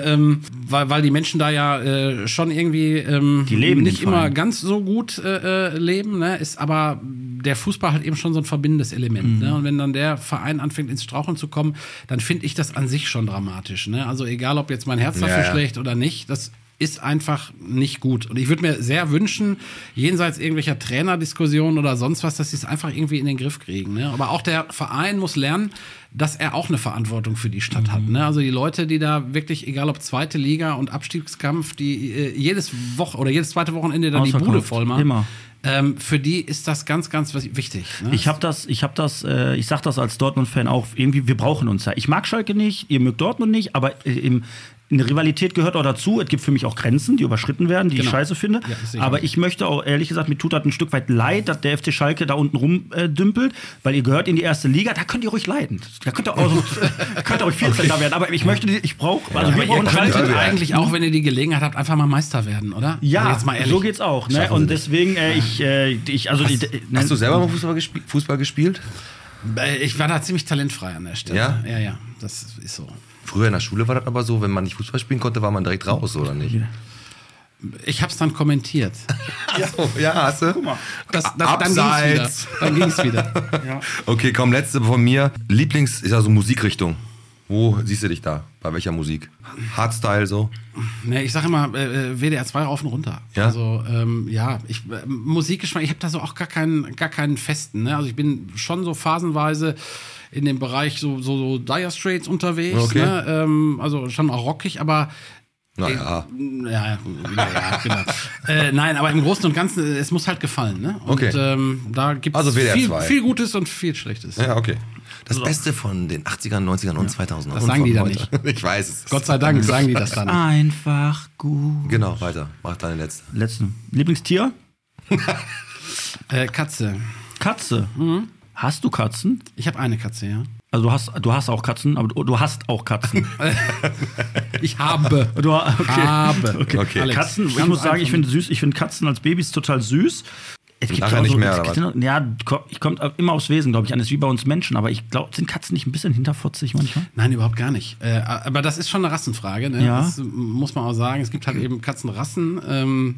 Weil die Menschen da ja schon irgendwie
die leben
nicht immer ganz so gut leben, ne? Ist aber der Fußball halt eben schon so ein verbindendes Element. Ne? Und wenn dann der Verein anfängt ins Straucheln zu kommen, dann finde ich das an sich schon dramatisch. Ne? Also egal, ob jetzt mein Herz dafür schlägt oder nicht, das ist einfach nicht gut. Und ich würde mir sehr wünschen, jenseits irgendwelcher Trainerdiskussionen oder sonst was, dass sie es einfach irgendwie in den Griff kriegen. Ne? Aber auch der Verein muss lernen, dass er auch eine Verantwortung für die Stadt hat. Ne? Also die Leute, die da wirklich, egal ob zweite Liga und Abstiegskampf, die jedes zweite Wochenende dann die Bude voll machen. Immer. Für die ist das ganz, ganz wichtig. Ne? Ich sag das als Dortmund-Fan auch, irgendwie, wir brauchen uns ja. Ich mag Schalke nicht, ihr mögt Dortmund nicht, aber eine Rivalität gehört auch dazu. Es gibt für mich auch Grenzen, die überschritten werden, die ich scheiße finde. Ja, aber ich möchte auch, ehrlich gesagt, mir tut das ein Stück weit leid, dass der FC Schalke da unten rumdümpelt, weil ihr gehört in die erste Liga, da könnt ihr ruhig leiden. Da könnt ihr auch 14. da werden. Aber wir brauchen Schalke eigentlich auch, wenn ihr die Gelegenheit habt, einfach mal Meister werden, oder?
Ja, also jetzt mal ehrlich. So geht's auch. Ne? Und deswegen,
hast du selber mal Fußball gespielt?
Ich war da ziemlich talentfrei an der Stelle.
Ja?
Ja, das ist so.
Früher in der Schule war das aber so, wenn man nicht Fußball spielen konnte, war man direkt raus, oder nicht?
Ich hab's dann kommentiert.
Hast du?
Guck mal. Dann ging's wieder.
Ja. Okay, komm, letzte von mir. Lieblings ist also Musikrichtung. Wo siehst du dich da? Bei welcher Musik? Hardstyle so?
Ne, ich sag immer WDR 2 rauf und runter.
Ja?
Also Musikgeschmack, ich habe da so auch gar keinen festen. Ne? Also ich bin schon so phasenweise in dem Bereich so Dire Straits unterwegs. Okay. Ne? Also schon auch rockig, aber
naja.
Genau. Nein, aber im Großen und Ganzen, es muss halt gefallen. Ne? Und da gibt es
also
viel Gutes und viel Schlechtes.
Ja, okay. Das Beste von den 80ern, 90ern und 2000ern.
Das sagen die da nicht.
Ich weiß es.
Gott sei Dank sagen die das dann nicht.
Einfach gut.
Genau, weiter. Mach deine letzte.
Lieblingstier?
Katze.
Katze? Mhm. Hast du Katzen?
Ich habe eine Katze, ja.
Also du hast auch Katzen, aber du hast auch Katzen.
Ich habe.
Okay. Katzen, ich muss sagen, ich finde Katzen als Babys total süß. Es gibt
nachher nicht mehr, oder was?
Ja, kommt immer aufs Wesen, glaube ich, an. Das ist wie bei uns Menschen. Aber ich glaube, sind Katzen nicht ein bisschen hinterfotzig manchmal?
Nein, überhaupt gar nicht. Aber das ist schon eine Rassenfrage. Ne? Ja. Das muss man auch sagen. Es gibt halt eben Katzenrassen,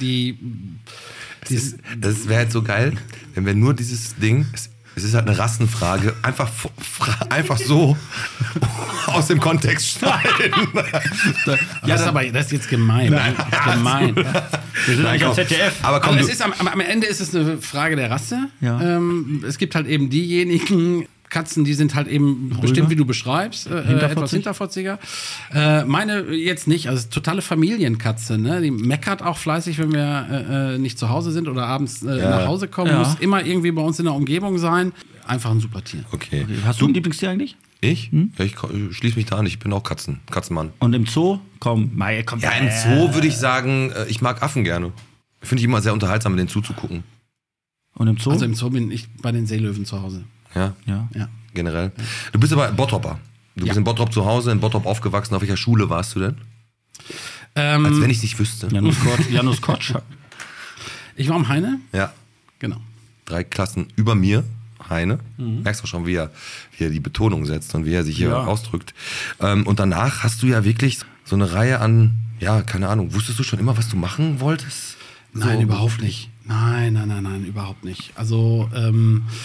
Das wäre halt so geil, wenn wir nur dieses Ding... Es ist halt eine Rassenfrage. Einfach so aus dem Kontext schneiden.
Das ist jetzt gemein.
Nein. Das ist gemein. Wir sind eigentlich am ZDF.
Aber komm, am Ende ist es eine Frage der Rasse. Ja. Es gibt halt eben diejenigen Katzen, die sind halt eben ruhiger, bestimmt, wie du beschreibst, etwas hinterfotziger. Meine jetzt nicht, also totale Familienkatze, ne? Die meckert auch fleißig, wenn wir nicht zu Hause sind oder abends nach Hause kommen. Muss immer irgendwie bei uns in der Umgebung sein. Einfach ein super Tier.
Okay.
Hast du ein Lieblingstier eigentlich?
Ich? Ja, ich schließe mich da an. Ich bin auch Katzenmann.
Und im Zoo? Komm.
Ja, im Zoo würde ich sagen, ich mag Affen gerne. Finde ich immer sehr unterhaltsam, denen zuzugucken.
Und im Zoo?
Also im Zoo bin ich bei den Seelöwen zu Hause.
Ja. Generell. Du bist aber Bottropper. Du bist in Bottrop zu Hause, in Bottrop aufgewachsen. Auf welcher Schule warst du denn? Als wenn ich es nicht wüsste.
Janus Kotsch.
Ich war am Heine.
Ja.
Genau. 3
Klassen über mir, Heine. Merkst du schon, wie er die Betonung setzt und wie er sich hier ausdrückt. Und danach hast du ja wirklich so eine Reihe an, keine Ahnung, wusstest du schon immer, was du machen wolltest?
Nein, überhaupt nicht. Nein, überhaupt nicht. Also,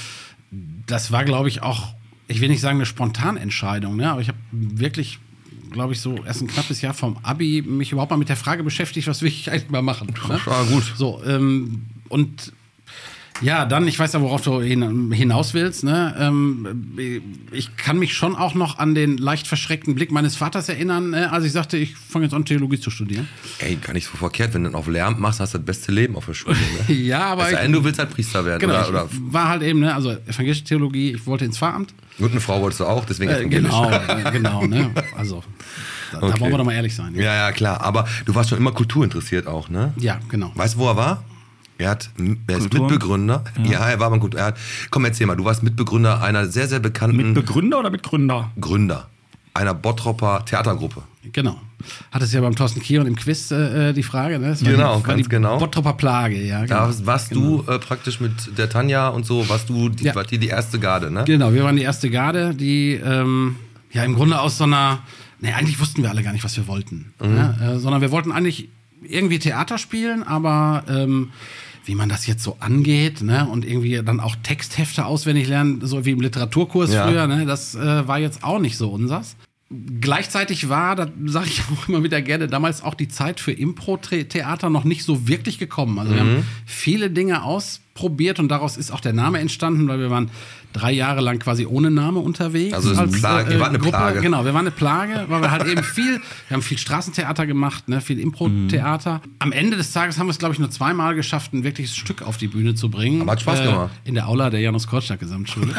das war, glaube ich, auch, ich will nicht sagen eine Spontanentscheidung, ne? Aber ich habe wirklich, glaube ich, so erst ein knappes Jahr vom Abi mich überhaupt mal mit der Frage beschäftigt, was will ich eigentlich mal machen. Ne?
Ja, gut.
So, und ja, dann, ich weiß ja, worauf du hinaus willst, ne? Ich kann mich schon auch noch an den leicht verschreckten Blick meines Vaters erinnern, als ich sagte, ich fange jetzt an, Theologie zu studieren.
Ey, gar nicht so verkehrt, wenn du dann auf Lehramt machst, hast du das beste Leben auf der Schule. Ne?
Ja, aber
du willst halt Priester werden.
Genau,
oder?
War halt eben, ne? Also evangelische Theologie, ich wollte ins Pfarramt.
Und eine Frau wolltest du auch, deswegen evangelisch.
Genau, ne? Also, da wollen wir doch mal ehrlich sein.
Ja, klar. Aber du warst schon immer kulturinteressiert auch, ne?
Ja, genau.
Weißt du, wo er war? Er ist Mitbegründer. Ja, er war mal gut. Komm, erzähl mal, du warst Mitbegründer einer sehr, sehr bekannten...
Mitbegründer oder Mitgründer?
Gründer einer Bottropper Theatergruppe.
Genau. Hattest ja beim Thorsten Kion im Quiz die Frage, ne?
Genau, ganz genau.
Bottropper Plage, ja. Genau.
Da warst du praktisch mit der Tanja und so, warst du die erste Garde, ne?
Genau, wir waren die erste Garde, die im Grunde aus so einer... Ne, eigentlich wussten wir alle gar nicht, was wir wollten. Ne? Sondern wir wollten eigentlich irgendwie Theater spielen, aber... wie man das jetzt so angeht, ne, und irgendwie dann auch Texthefte auswendig lernen, so wie im Literaturkurs früher, ne, das war jetzt auch nicht so unsers. Gleichzeitig war, das sage ich auch immer wieder gerne, damals auch die Zeit für Impro-Theater noch nicht so wirklich gekommen. Also wir haben viele Dinge ausprobiert und daraus ist auch der Name entstanden, weil wir waren 3 Jahre lang quasi ohne Name unterwegs.
Also ihr wart eine
Gruppe.
Plage.
Genau, wir waren eine Plage, weil wir halt eben wir haben viel Straßentheater gemacht, ne, viel Impro-Theater. Am Ende des Tages haben wir es, glaube ich, nur 2-mal geschafft, ein wirkliches Stück auf die Bühne zu bringen.
Aber hat Spaß gemacht.
In der Aula der Janus-Korczak-Gesamtschule.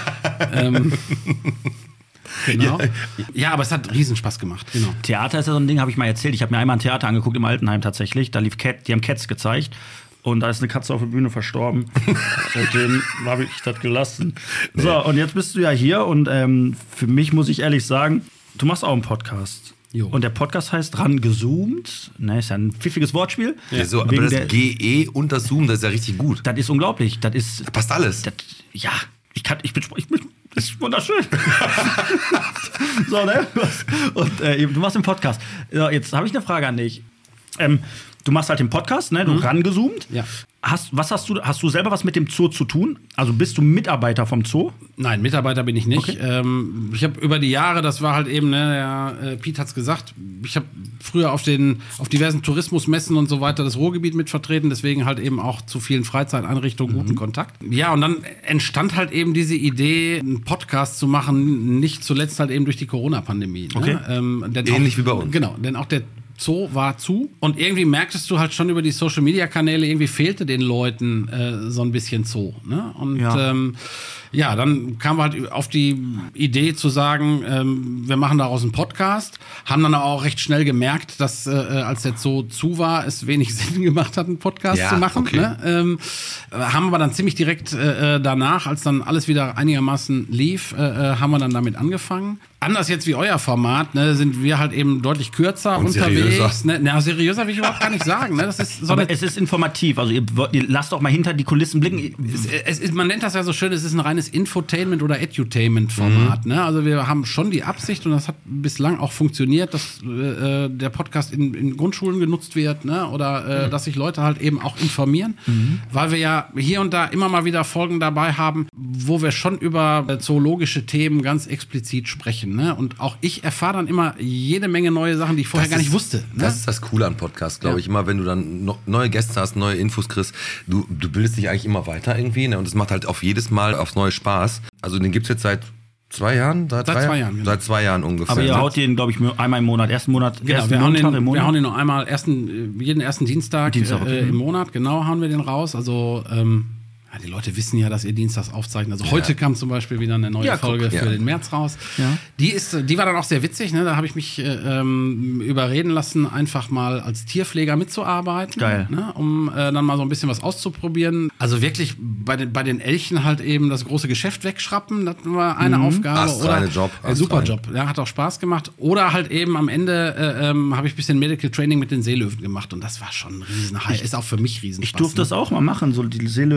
Genau. Ja, aber es hat riesen Spaß gemacht. Genau.
Theater ist ja so ein Ding, habe ich mal erzählt. Ich habe mir einmal ein Theater angeguckt im Altenheim tatsächlich. Da lief die haben Cats gezeigt. Und da ist eine Katze auf der Bühne verstorben. Seitdem habe ich das gelassen. Nee. So, und jetzt bist du ja hier. Und für mich muss ich ehrlich sagen, du machst auch einen Podcast. Jo. Und der Podcast heißt Rangezoomt. Ne, ist ja ein pfiffiges Wortspiel.
Ja, so, aber das GE und das Zoom, das ist ja richtig gut.
Das ist unglaublich. Da
passt alles.
Ja, ich bin das ist wunderschön. So, ne? Und du machst den Podcast. Jetzt habe ich eine Frage an dich. Du machst halt den Podcast, ne? Du rangezoomt.
Ja.
Hast du selber was mit dem Zoo zu tun? Also bist du Mitarbeiter vom Zoo?
Nein, Mitarbeiter bin ich nicht. Okay. Ich habe über die Jahre, das war halt eben, ne, Piet hat's gesagt, ich habe früher auf diversen Tourismusmessen und so weiter das Ruhrgebiet mitvertreten, deswegen halt eben auch zu vielen Freizeiteinrichtungen guten Kontakt. Ja, und dann entstand halt eben diese Idee, einen Podcast zu machen, nicht zuletzt halt eben durch die Corona-Pandemie.
Okay.
Ne?
Ähnlich wie bei uns.
Genau, denn auch der Zoo war zu und irgendwie merktest du halt schon über die Social-Media-Kanäle, irgendwie fehlte den Leuten so ein bisschen Zoo. Ne? Und dann kamen wir halt auf die Idee zu sagen, wir machen daraus einen Podcast, haben dann auch recht schnell gemerkt, dass als der Zoo zu war, es wenig Sinn gemacht hat, einen Podcast zu machen. Okay. Ne? Haben aber dann ziemlich direkt danach, als dann alles wieder einigermaßen lief, haben wir dann damit angefangen. Anders jetzt wie euer Format, ne, sind wir halt eben deutlich kürzer und unterwegs. Ne? Seriöser will ich überhaupt gar nicht sagen. Ne? Das ist so
aber es ist informativ. Also ihr lasst doch mal hinter die Kulissen blicken.
Man nennt das ja so schön, es ist ein reines Infotainment- oder Edutainment-Format. Ne? Also wir haben schon die Absicht, und das hat bislang auch funktioniert, dass der Podcast in Grundschulen genutzt wird, ne? Oder dass sich Leute halt eben auch informieren. Weil wir ja hier und da immer mal wieder Folgen dabei haben, wo wir schon über zoologische Themen ganz explizit sprechen. Ne? Und auch ich erfahre dann immer jede Menge neue Sachen, die ich vorher gar nicht wusste. Ne?
Das ist das Coole an Podcasts, glaube ich. Immer wenn du dann neue Gäste hast, neue Infos kriegst, du bildest dich eigentlich immer weiter irgendwie. Ne? Und es macht halt auf jedes Mal aufs neue Spaß. Also den gibt es jetzt seit 2 Jahren? Seit 2 Jahren, genau. Seit 2 Jahren ungefähr.
Aber ihr haut den, glaube ich, einmal im Monat. Ersten Monat,
genau, wir hauen den nur einmal, jeden ersten Dienstag im Monat, genau, hauen wir den raus. Also ja, die Leute wissen ja, dass ihr dienstags aufzeichnet. Also heute kam zum Beispiel wieder eine neue Folge für den März raus. Ja. Die war dann auch sehr witzig. Ne? Da habe ich mich überreden lassen, einfach mal als Tierpfleger mitzuarbeiten.
Geil.
Ne? Um dann mal so ein bisschen was auszuprobieren. Also wirklich bei den Elchen halt eben das große Geschäft wegschrappen. Das war eine Aufgabe.
Astreine Job.
Super Job. Ja, hat auch Spaß gemacht. Oder halt eben am Ende habe ich ein bisschen Medical Training mit den Seelöwen gemacht. Und das war schon ein Ist auch für mich riesen Spaß.
Ich durfte das auch mal machen, so die Seelöwen füttern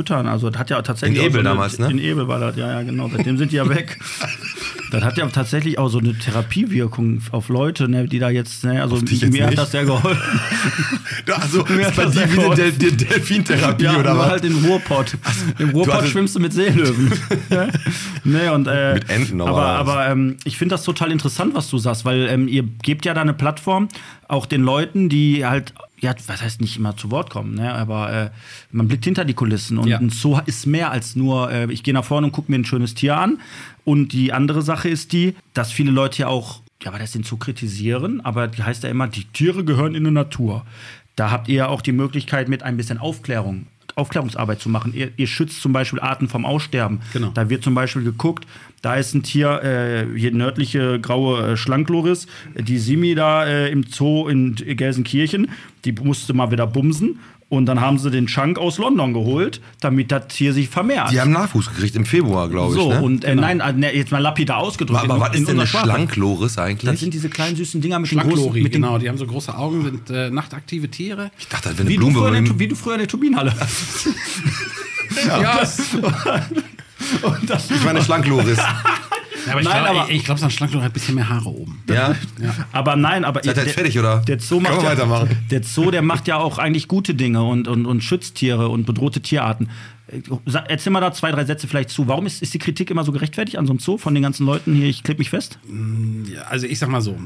füttern. Also das hat ja tatsächlich
in Ebel damals, ne?
In Ebel war das, ja genau. Seitdem sind die ja weg. Das hat ja tatsächlich auch so eine Therapiewirkung auf Leute, ne, die da jetzt, ne, also mir hat das sehr geholfen.
Also ist bei dir wieder Delfintherapie
ja,
oder was?
Halt im Ruhrpott. Im Ruhrpott schwimmst du mit Seelöwen. Ne, und,
mit Enten normalerweise.
Aber ich finde das total interessant, was du sagst, weil ihr gebt ja da eine Plattform auch den Leuten, die halt, ja, was heißt nicht immer zu Wort kommen, ne? Aber man blickt hinter die Kulissen und ein Zoo ist mehr als nur, ich gehe nach vorne und gucke mir ein schönes Tier an. Und die andere Sache ist die, dass viele Leute ja auch, ja, aber das den Zoo kritisieren, aber die heißt ja immer, die Tiere gehören in die Natur. Da habt ihr ja auch die Möglichkeit, mit ein bisschen Aufklärungsarbeit zu machen. Ihr schützt zum Beispiel Arten vom Aussterben.
Genau.
Da wird zum Beispiel geguckt, da ist ein Tier, hier nördliche graue Schlankloris, die Simi da im Zoo in Gelsenkirchen, die musste mal wieder bumsen. Und dann haben sie den Chunk aus London geholt, damit das Tier sich vermehrt.
Die haben Nachwuchs gekriegt im Februar, glaube ich.
So,
ne?
und nein, jetzt mal lapidar ausgedrückt.
Aber was ist denn eine Schlankloris eigentlich?
Das sind diese kleinen süßen Dinger mit
Schlankloris,
den großen...
genau, die haben so große Augen, sind nachtaktive Tiere.
Ich dachte, das wäre eine Blume.
Wie du früher in der Turbinenhalle.
Ja.
Und das
ich meine Schlankloris.
Ja, aber ich glaube, so ein Schlankloris hat ein bisschen mehr Haare oben.
Ja?
Aber nein, aber...
Seid ihr jetzt fertig, oder?
Der Zoo macht
weitermachen.
Der Zoo, der macht ja auch eigentlich gute Dinge und schützt Tiere und bedrohte Tierarten. Erzähl mal da 2, 3 Sätze vielleicht zu. Warum ist die Kritik immer so gerechtfertigt an so einem Zoo von den ganzen Leuten hier? Ich klebe mich fest.
Also ich sag mal so,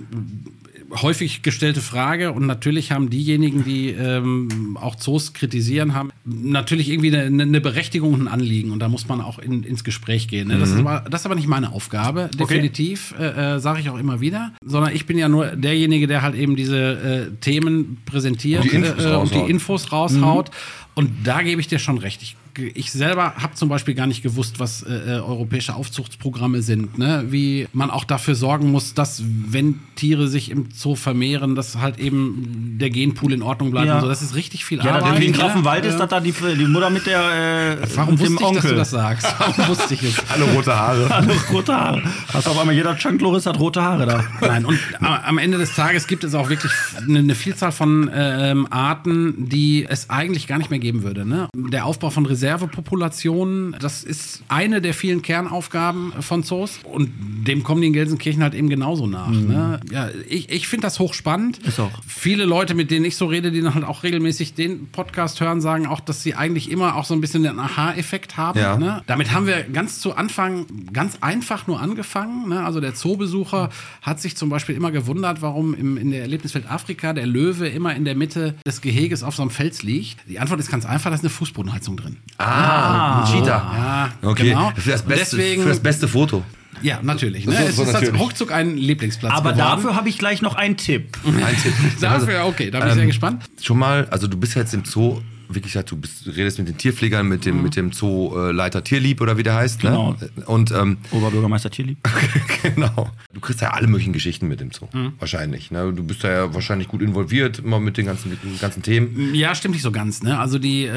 häufig gestellte Frage und natürlich haben diejenigen, die auch Zoos kritisieren, haben natürlich irgendwie eine Berechtigung und ein Anliegen und da muss man auch ins Gespräch gehen. Ne? Das ist aber nicht meine Aufgabe, definitiv, sage ich auch immer wieder, sondern ich bin ja nur derjenige, der halt eben diese Themen präsentiert und die Infos raushaut. Und da gebe ich dir schon recht. Ich selber habe zum Beispiel gar nicht gewusst, was europäische Aufzuchtsprogramme sind. Ne? Wie man auch dafür sorgen muss, dass, wenn Tiere sich im Zoo vermehren, dass halt eben der Genpool in Ordnung bleibt. Und so. Das ist richtig viel Arbeit.
Wie in Grafenwald ist das da die Mutter mit der
Warum
mit
wusste
dem
ich,
Onkel.
dass du das sagst? Warum wusste ich es?
Alle rote Haare.
Alle rote Haare. Hast auf einmal jeder Chunkloris hat rote Haare da.
Nein, und am Ende des Tages gibt es auch wirklich eine Vielzahl von Arten, die es eigentlich gar nicht mehr geben würde. Ne? Der Aufbau von Reservepopulationen, das ist eine der vielen Kernaufgaben von Zoos und dem kommen die in Gelsenkirchen halt eben genauso nach. Ne? Ja, ich finde das hochspannend.
Ist auch.
Viele Leute, mit denen ich so rede, die dann halt auch regelmäßig den Podcast hören, sagen auch, dass sie eigentlich immer auch so ein bisschen den Aha-Effekt haben.
Ja.
Ne? Damit haben wir ganz zu Anfang ganz einfach nur angefangen. Ne? Also der Zoobesucher hat sich zum Beispiel immer gewundert, warum in der Erlebniswelt Afrika der Löwe immer in der Mitte des Geheges auf so einem Fels liegt. Die Antwort ist ganz einfach, da ist eine Fußbodenheizung drin.
Ein Cheetah.
Ja,
Okay,
genau.
für das beste Foto.
Ja, natürlich. Ne?
Das ist
Es
so
ist
natürlich.
ruckzuck ein Lieblingsplatz
Aber
geworden.
dafür habe ich gleich noch einen Tipp.
Ein Tipp.
Dafür, okay, da bin ich sehr gespannt.
Schon mal, also du bist ja jetzt im Zoo, wirklich, du redest mit den Tierpflegern, mit dem Zooleiter Tierlieb oder wie der heißt.
Genau.
Ne? Und,
Oberbürgermeister Tierlieb.
genau. Du kriegst ja alle möglichen Geschichten mit dem Zoo. Wahrscheinlich. Ne? Du bist da ja wahrscheinlich gut involviert, immer mit den ganzen Themen.
Ja, stimmt nicht so ganz. Ne? Also die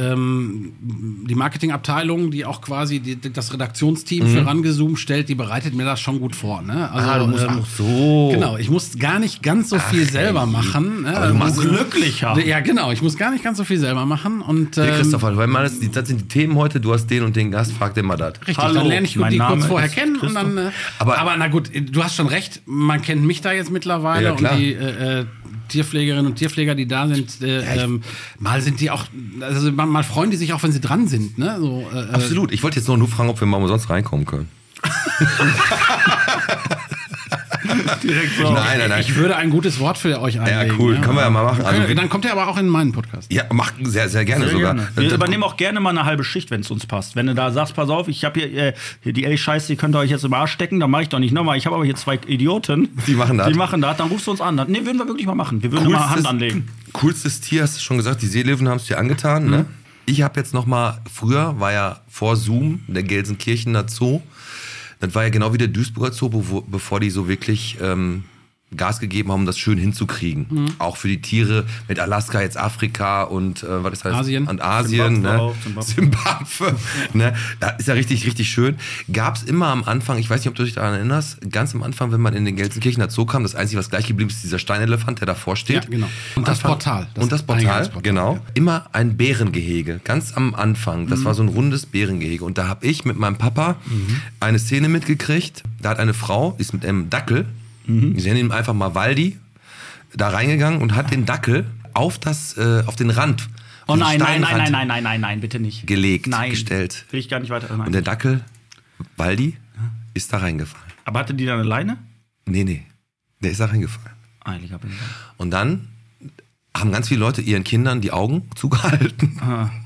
Marketingabteilung, die auch quasi das Redaktionsteam für Rangezoom stellt, die bereitet mir das schon gut vor. Ne? Also,
du musst auch so.
Genau, ich muss gar nicht ganz so viel selber machen. Ne?
Aber du machst
glücklicher.
Ja, genau, ich muss gar nicht ganz so viel selber machen. Und,
Hey Christopher, weil das sind die Themen heute, du hast den und den Gast, frag den mal das.
Richtig,
Hallo,
dann lerne ich
mein
die
Name
kurz vorher
ist
kennen
Christoph.
und dann. Aber na gut, du hast schon recht, man kennt mich da jetzt mittlerweile
Ja, klar.
und die Tierpflegerinnen und Tierpfleger, die da sind, mal sind die auch, also mal freuen die sich auch, wenn sie dran sind. Ne? So,
Absolut. Ich wollte jetzt nur fragen, ob wir mal umsonst reinkommen können.
Direkt so.
Nein.
Ich würde ein gutes Wort für euch einlegen.
Ja, cool. Können wir ja mal machen. Also,
Dann kommt er aber auch in meinen Podcast.
ja, mach sehr, sehr gerne
Sehr
sogar.
gerne. Wir übernehmen auch gerne mal eine halbe Schicht, wenn es uns passt. Wenn du da sagst, pass auf, ich habe hier die Scheiße, die könnt ihr euch jetzt im Arsch stecken, dann mache ich doch nicht nochmal. Ich habe aber hier 2 Idioten.
Die machen das.
Dann rufst du uns an. Nee, würden wir wirklich mal machen. Wir würden mal Hand anlegen.
Coolstes Tier, hast du schon gesagt, die Seelöwen haben es dir angetan. Ne? Ich habe jetzt noch mal, früher war ja vor Zoom der Gelsenkirchener Zoo. Das war ja genau wie der Duisburger Zoo, bevor die so wirklich Gas gegeben haben, um das schön hinzukriegen. Auch für die Tiere mit Alaska, jetzt Afrika und was ist das?
Asien.
Und Asien, Zimbabwe. Ne? Das ist ja richtig, richtig schön. Gab es immer am Anfang, ich weiß nicht, ob du dich daran erinnerst, ganz am Anfang, wenn man in den Gelsenkirchener Zoo kam, das Einzige, was gleich geblieben ist, dieser Steinelefant, der davor steht.
Ja, genau. Und das Portal.
Das Portal, genau. Ja. Immer ein Bärengehege, ganz am Anfang. Das war so ein rundes Bärengehege. Und da habe ich mit meinem Papa eine Szene mitgekriegt. Da hat eine Frau, die ist mit einem Dackel, sie nennen ihn einfach mal Waldi, da reingegangen und hat den Dackel auf den Rand.
Oh nein, bitte nicht.
Gelegt, gestellt.
Will ich gar nicht weiter. Nein.
Und der Dackel, Waldi, ist da reingefallen.
Aber hatte die da eine Leine?
Nee. Der ist da reingefallen.
Heiliger bin ich.
Und dann haben ganz viele Leute ihren Kindern die Augen zugehalten.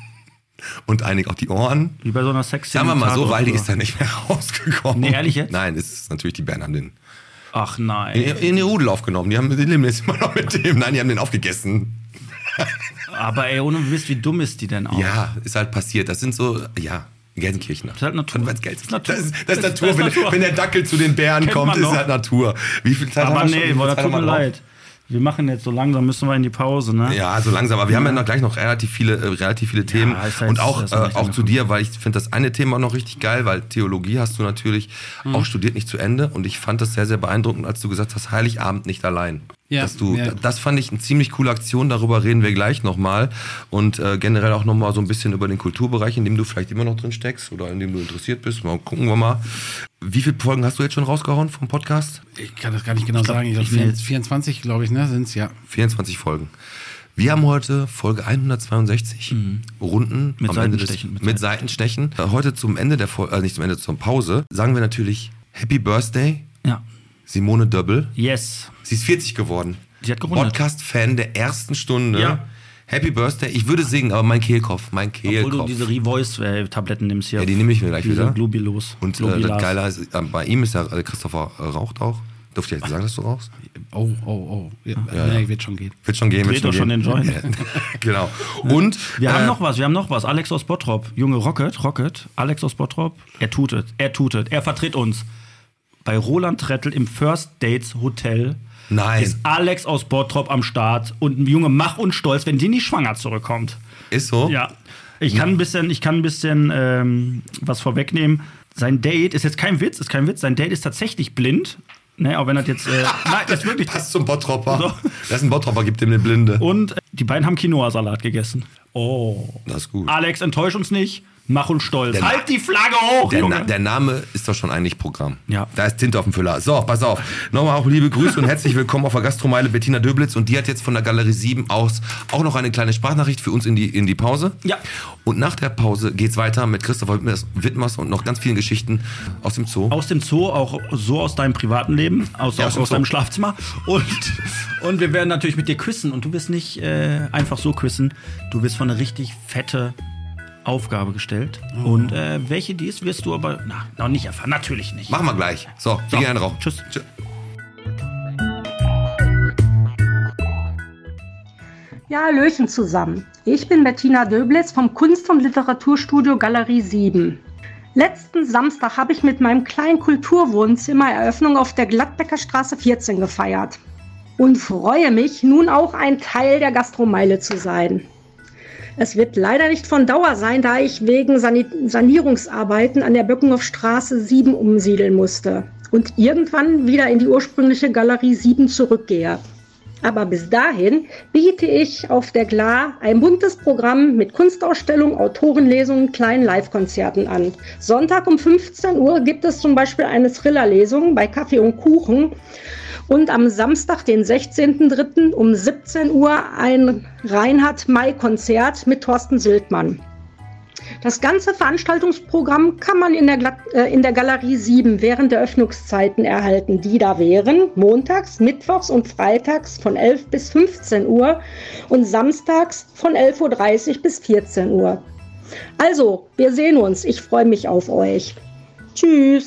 Und einige auch die Ohren.
Wie bei so einer Sexszene.
Sagen wir mal so, Waldi ist da nicht mehr rausgekommen.
Nee, ehrlich jetzt?
Nein, es ist natürlich, die Bären haben den
Ach nein.
in die Rudel aufgenommen. Die leben jetzt immer noch mit dem. Nein, die haben den aufgegessen.
Aber ey, ohne Wissen, wie dumm ist die denn auch?
Ja, ist halt passiert. Das sind so, Gelsenkirchener.
Das ist halt Natur.
Das ist Natur. Wenn der Dackel zu den Bären kommt, ist halt Natur. Wie viel Zeit haben wir schon?
Aber tut mir leid. Wir machen jetzt so langsam, müssen wir in die Pause, ne?
Ja, so langsam. Aber wir haben ja noch gleich noch relativ viele Themen. Und auch zu dir, weil ich finde das eine Thema noch richtig geil, weil Theologie hast du natürlich auch studiert, nicht zu Ende. Und ich fand das sehr, sehr beeindruckend, als du gesagt hast, Heiligabend nicht allein. Ja, das fand ich eine ziemlich coole Aktion, darüber reden wir gleich nochmal. Und generell auch nochmal so ein bisschen über den Kulturbereich, in dem du vielleicht immer noch drin steckst oder in dem du interessiert bist. Mal gucken wir mal. Wie viele Folgen hast du jetzt schon rausgehauen vom Podcast?
Ich kann das gar nicht genau sagen. Ich glaube 24, glaube ich, ne, sind es, ja.
24 Folgen. Wir haben heute Folge 162, Runden
mit
am
Seitenstechen.
Ende mit Seitenstechen. Heute zum Ende der Folge, nicht zum Ende, zur Pause, sagen wir natürlich Happy Birthday.
Ja.
Simone Döbbel.
Yes.
Sie ist 40 geworden.
Sie hat gerundet.
Podcast-Fan der ersten Stunde.
Ja.
Happy Birthday. Ich würde singen, aber mein Kehlkopf.
Obwohl du diese Revoice-Tabletten nimmst hier.
Ja, die nehme ich mir gleich wieder.
Globilos.
Und das Geile ist, bei ihm ist ja, Christopher raucht auch. Dürfte ich jetzt sagen, dass du rauchst?
Oh. Ja. Nee, wird schon gehen.
Wird schon gehen.
Dreht doch schon den Joint.
Ja. Genau. Und
wir haben noch was. Alex aus Bottrop. Junge Rocket. Alex aus Bottrop. Er tutet. Er vertritt uns. Bei Roland Trettel im First Dates Hotel.
Nein.
Ist Alex aus Bottrop am Start und ein Junge Mach und Stolz, wenn die nicht schwanger zurückkommt.
Ist so?
Ja. Ich kann ein bisschen was vorwegnehmen. Sein Date ist jetzt kein Witz. Sein Date ist tatsächlich blind. Ne, auch wenn das jetzt. Nein, das ist wirklich.
Passt zum Bottropper. So. Das ist ein Bottropper, gibt ihm eine Blinde.
Und die beiden haben Quinoa-Salat gegessen. Oh.
Das ist gut.
Alex, enttäusch uns nicht. Mach uns stolz. Halt die Flagge hoch, Junge.
Der Name ist doch schon eigentlich Programm.
Ja.
Da ist Tinte auf dem Füller. So, pass auf. Nochmal auch liebe Grüße und herzlich willkommen auf der Gastromeile Bettina Döblitz. Und die hat jetzt von der Galerie 7 aus auch noch eine kleine Sprachnachricht für uns in die Pause. Ja. Und nach der Pause geht's weiter mit Christopher Wittmers und noch ganz vielen Geschichten aus dem Zoo.
Aus dem Zoo, auch so aus deinem privaten Leben, aus deinem Schlafzimmer. Und wir werden natürlich mit dir küssen. Und du wirst nicht einfach so küssen. Du wirst von eine richtig fette Aufgabe gestellt. Oh. Und welche die ist, wirst du aber noch nicht erfahren. Natürlich nicht.
Machen wir gleich. So, wir gehen raus.
Tschüss.
Ja, hallöchen zusammen. Ich bin Bettina Döblitz vom Kunst- und Literaturstudio Galerie 7. Letzten Samstag habe ich mit meinem kleinen Kulturwohnzimmer Eröffnung auf der Gladbecker Straße 14 gefeiert. Und freue mich, nun auch ein Teil der Gastromeile zu sein. Es wird leider nicht von Dauer sein, da ich wegen Sanierungsarbeiten an der Böckenhoffstraße 7 umsiedeln musste und irgendwann wieder in die ursprüngliche Galerie 7 zurückgehe. Aber bis dahin biete ich auf der GLA ein buntes Programm mit Kunstausstellungen, Autorenlesungen, kleinen Live-Konzerten an. Sonntag um 15 Uhr gibt es zum Beispiel eine Thriller-Lesung bei Kaffee und Kuchen. Und am Samstag, den 16.03. um 17 Uhr ein Reinhard-May-Konzert mit Thorsten Sildmann. Das ganze Veranstaltungsprogramm kann man in der Galerie 7 während der Öffnungszeiten erhalten, die da wären montags, mittwochs und freitags von 11 bis 15 Uhr und samstags von 11.30 Uhr bis 14 Uhr. Also, wir sehen uns. Ich freue mich auf euch. Tschüss.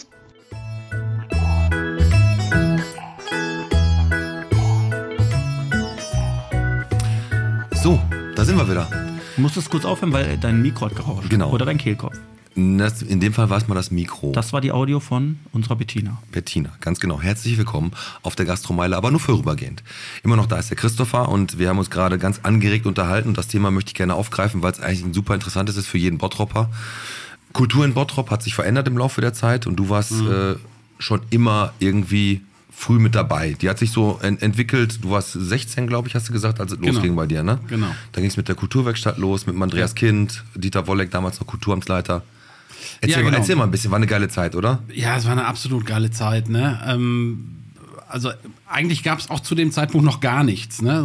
So, da sind wir wieder.
Du musst es kurz aufhören, weil dein Mikro hat gerauscht.
Genau.
Oder dein Kehlkopf.
In dem Fall war es mal das Mikro.
Das war die Audio von unserer Bettina.
Bettina, ganz genau. Herzlich willkommen auf der Gastromeile, aber nur vorübergehend. Immer noch da ist der Christopher und wir haben uns gerade ganz angeregt unterhalten und das Thema möchte ich gerne aufgreifen, weil es eigentlich ein super interessantes ist für jeden Bottropper. Kultur in Bottrop hat sich verändert im Laufe der Zeit und du warst schon immer irgendwie früh mit dabei. Die hat sich so entwickelt, du warst 16, glaube ich, hast du gesagt, als es losging bei dir, ne?
Genau.
Da ging es mit der Kulturwerkstatt los, mit Andreas Kind, Dieter Wolleck, damals noch Kulturamtsleiter. Erzähl mal ein bisschen, war eine geile Zeit, oder?
Ja, es war eine absolut geile Zeit, ne? Also eigentlich gab es auch zu dem Zeitpunkt noch gar nichts, ne?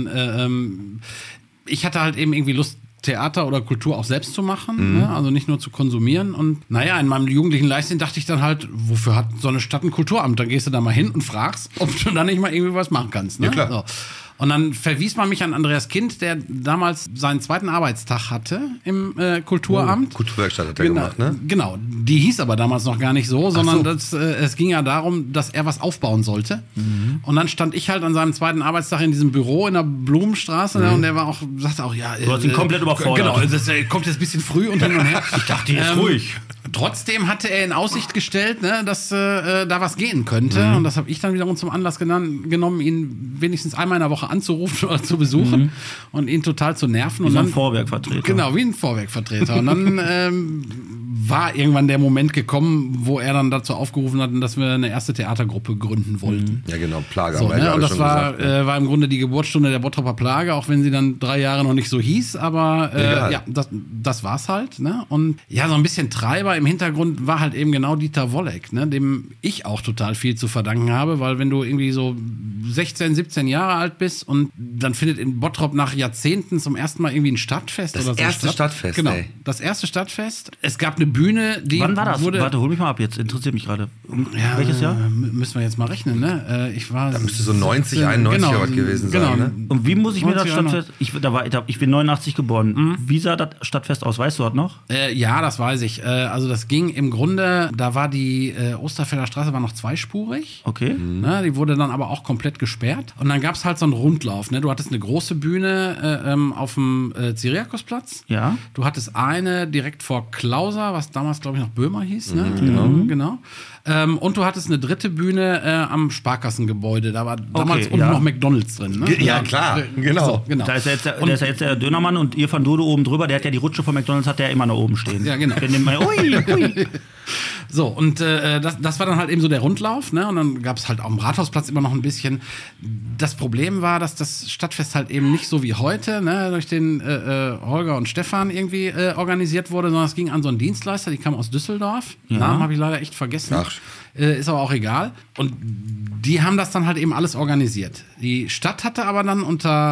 Sondern ich hatte halt eben irgendwie Lust, Theater oder Kultur auch selbst zu machen, ne? Also nicht nur zu konsumieren. Und naja, in meinem jugendlichen Leichtsinn dachte ich dann halt, wofür hat so eine Stadt ein Kulturamt? Dann gehst du da mal hin und fragst, ob du da nicht mal irgendwie was machen kannst. Ne?
Ja, klar.
So. Und dann verwies man mich an Andreas Kind, der damals seinen zweiten Arbeitstag hatte im Kulturamt.
Kulturwerkstatt hat er gemacht, ne?
Genau, die hieß aber damals noch gar nicht so, sondern es ging ja darum, dass er was aufbauen sollte. Und dann stand ich halt an seinem zweiten Arbeitstag in diesem Büro in der Blumenstraße und der war auch, sagte auch, ja...
Du hast ihn komplett überfordert.
Genau, das kommt jetzt ein bisschen früh und hin und her.
Ich dachte, jetzt ruhig.
Trotzdem hatte er in Aussicht gestellt, ne, dass da was gehen könnte. Und das habe ich dann wiederum zum Anlass genommen, ihn wenigstens einmal in der Woche anzurufen oder zu besuchen und ihn total zu nerven.
Wie
und
so ein
dann,
Vorwerkvertreter.
Genau, wie ein Vorwerkvertreter. Und dann war irgendwann der Moment gekommen, wo er dann dazu aufgerufen hat, dass wir eine erste Theatergruppe gründen wollten.
Ja, genau, Plage.
So, ne? Und das war,
gesagt, ne?
war im Grunde die Geburtsstunde der Bottroper Plage, auch wenn sie dann 3 Jahre noch nicht so hieß, aber ja, das war's halt. Ne? Und ja, so ein bisschen Treiber im Hintergrund war halt eben genau Dieter Wolleck, ne? Dem ich auch total viel zu verdanken habe, weil wenn du irgendwie so 16, 17 Jahre alt bist und dann findet in Bottrop nach Jahrzehnten zum ersten Mal irgendwie ein Stadtfest
Das
oder so
erste
statt.
Stadtfest,
Genau,
ey.
das erste Stadtfest. Es gab eine Bühne, die
Wann war das?
wurde...
Warte, hol mich mal ab, jetzt interessiert mich gerade.
Ja,
Welches Jahr?
Müssen wir jetzt mal rechnen, ne? Ich war...
Da müsste so 90, 91 oder was gewesen sein, ne?
Und wie muss ich mir das
90er
Stadtfest... Ich bin 89 geboren. Wie sah das Stadtfest aus? Weißt du das noch?
Ja, das weiß ich. Also das ging im Grunde, da war die Osterfelder Straße war noch zweispurig.
Okay.
Ne, die wurde dann aber auch komplett gesperrt. Und dann gab es halt so einen Rundlauf. Ne? Du hattest eine große Bühne auf dem Cyriakusplatz.
Ja.
Du hattest eine direkt vor Klauser, was damals, glaube ich, noch Böhmer hieß. Ne? Genau. Und du hattest eine dritte Bühne am Sparkassengebäude. Da war damals unten noch McDonald's drin. Ne?
Ja, klar, genau.
So, genau.
Da ist ja jetzt der Dönermann und ihr von Dodo oben drüber, der hat ja die Rutsche von McDonald's, hat der immer noch oben stehen.
Ja, genau.
Ui.
So, und das war dann halt eben so der Rundlauf, ne? Und dann gab es halt am Rathausplatz immer noch ein bisschen. Das Problem war, dass das Stadtfest halt eben nicht so wie heute, ne, durch den Holger und Stefan irgendwie organisiert wurde, sondern es ging an so einen Dienstleister, die kam aus Düsseldorf.
Ja.
Namen habe ich leider echt vergessen.
Ach.
Ist aber auch egal. Und die haben das dann halt eben alles organisiert. Die Stadt hatte aber dann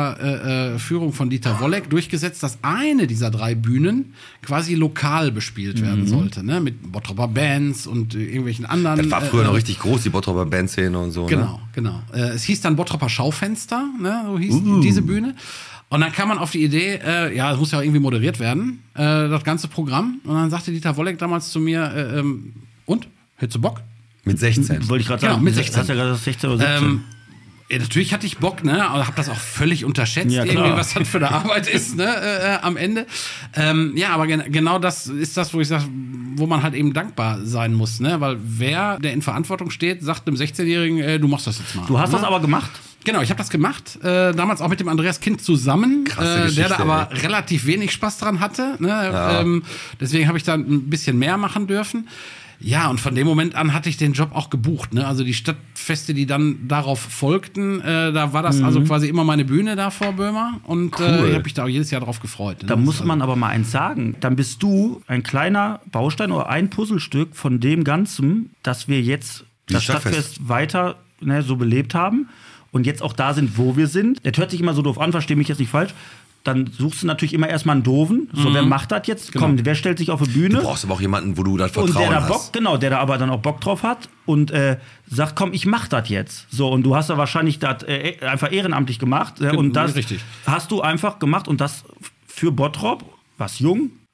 unter Führung von Dieter Wolleck durchgesetzt, dass eine dieser 3 Bühnen quasi lokal bespielt werden sollte, ne? Mit Bottroper Bands und irgendwelchen anderen.
Das war früher noch richtig groß, die Bottroper Bandszene und so.
Genau,
ne?
genau. Es hieß dann Bottroper Schaufenster, ne? So hieß diese Bühne. Und dann kam man auf die Idee, es muss ja auch irgendwie moderiert werden, das ganze Programm. Und dann sagte Dieter Wolleck damals zu mir, und? Hättest du Bock?
Mit 16.
Wollte ich gerade
Genau,
sagen.
mit 16.
Hast ja gerade 16 oder 17.
Ja, natürlich hatte ich Bock, ne? Aber habe das auch völlig unterschätzt,
Ja,
irgendwie,
klar.
was das für eine Arbeit ist, ne? Am Ende. Ja, aber genau das ist das, wo ich sage, wo man halt eben dankbar sein muss, ne? Weil wer, der in Verantwortung steht, sagt einem 16-Jährigen, du machst das jetzt mal.
Du hast das aber gemacht?
Genau, ich habe das gemacht, damals auch mit dem Andreas Kind zusammen,
Krasse Geschichte,
der da aber
ey.
relativ wenig Spaß dran hatte. Ne?
Ja.
Deswegen habe ich da ein bisschen mehr machen dürfen. Ja, und von dem Moment an hatte ich den Job auch gebucht. Ne? Also die Stadtfeste, die dann darauf folgten, da war das also quasi immer meine Bühne da vor Böhmer. Und ich habe mich da auch jedes Jahr drauf gefreut. Ne?
Da muss man aber mal eins sagen. Dann bist du ein kleiner Baustein oder ein Puzzlestück von dem Ganzen, dass wir jetzt das Stadtfest weiter so belebt haben und jetzt auch da sind, wo wir sind. Das hört sich immer so doof an, verstehe mich jetzt nicht falsch. Dann suchst du natürlich immer erstmal einen Doofen. So, wer macht das jetzt? Genau. Komm, wer stellt sich auf die Bühne?
Du brauchst aber auch jemanden, wo du das Vertrauen
und der da
hast.
Bock, genau, der da aber dann auch Bock drauf hat und sagt, komm, ich mach das jetzt. So, und du hast da wahrscheinlich das einfach ehrenamtlich gemacht. Und das
richtig.
hast du einfach gemacht und das für Bottrop, was jung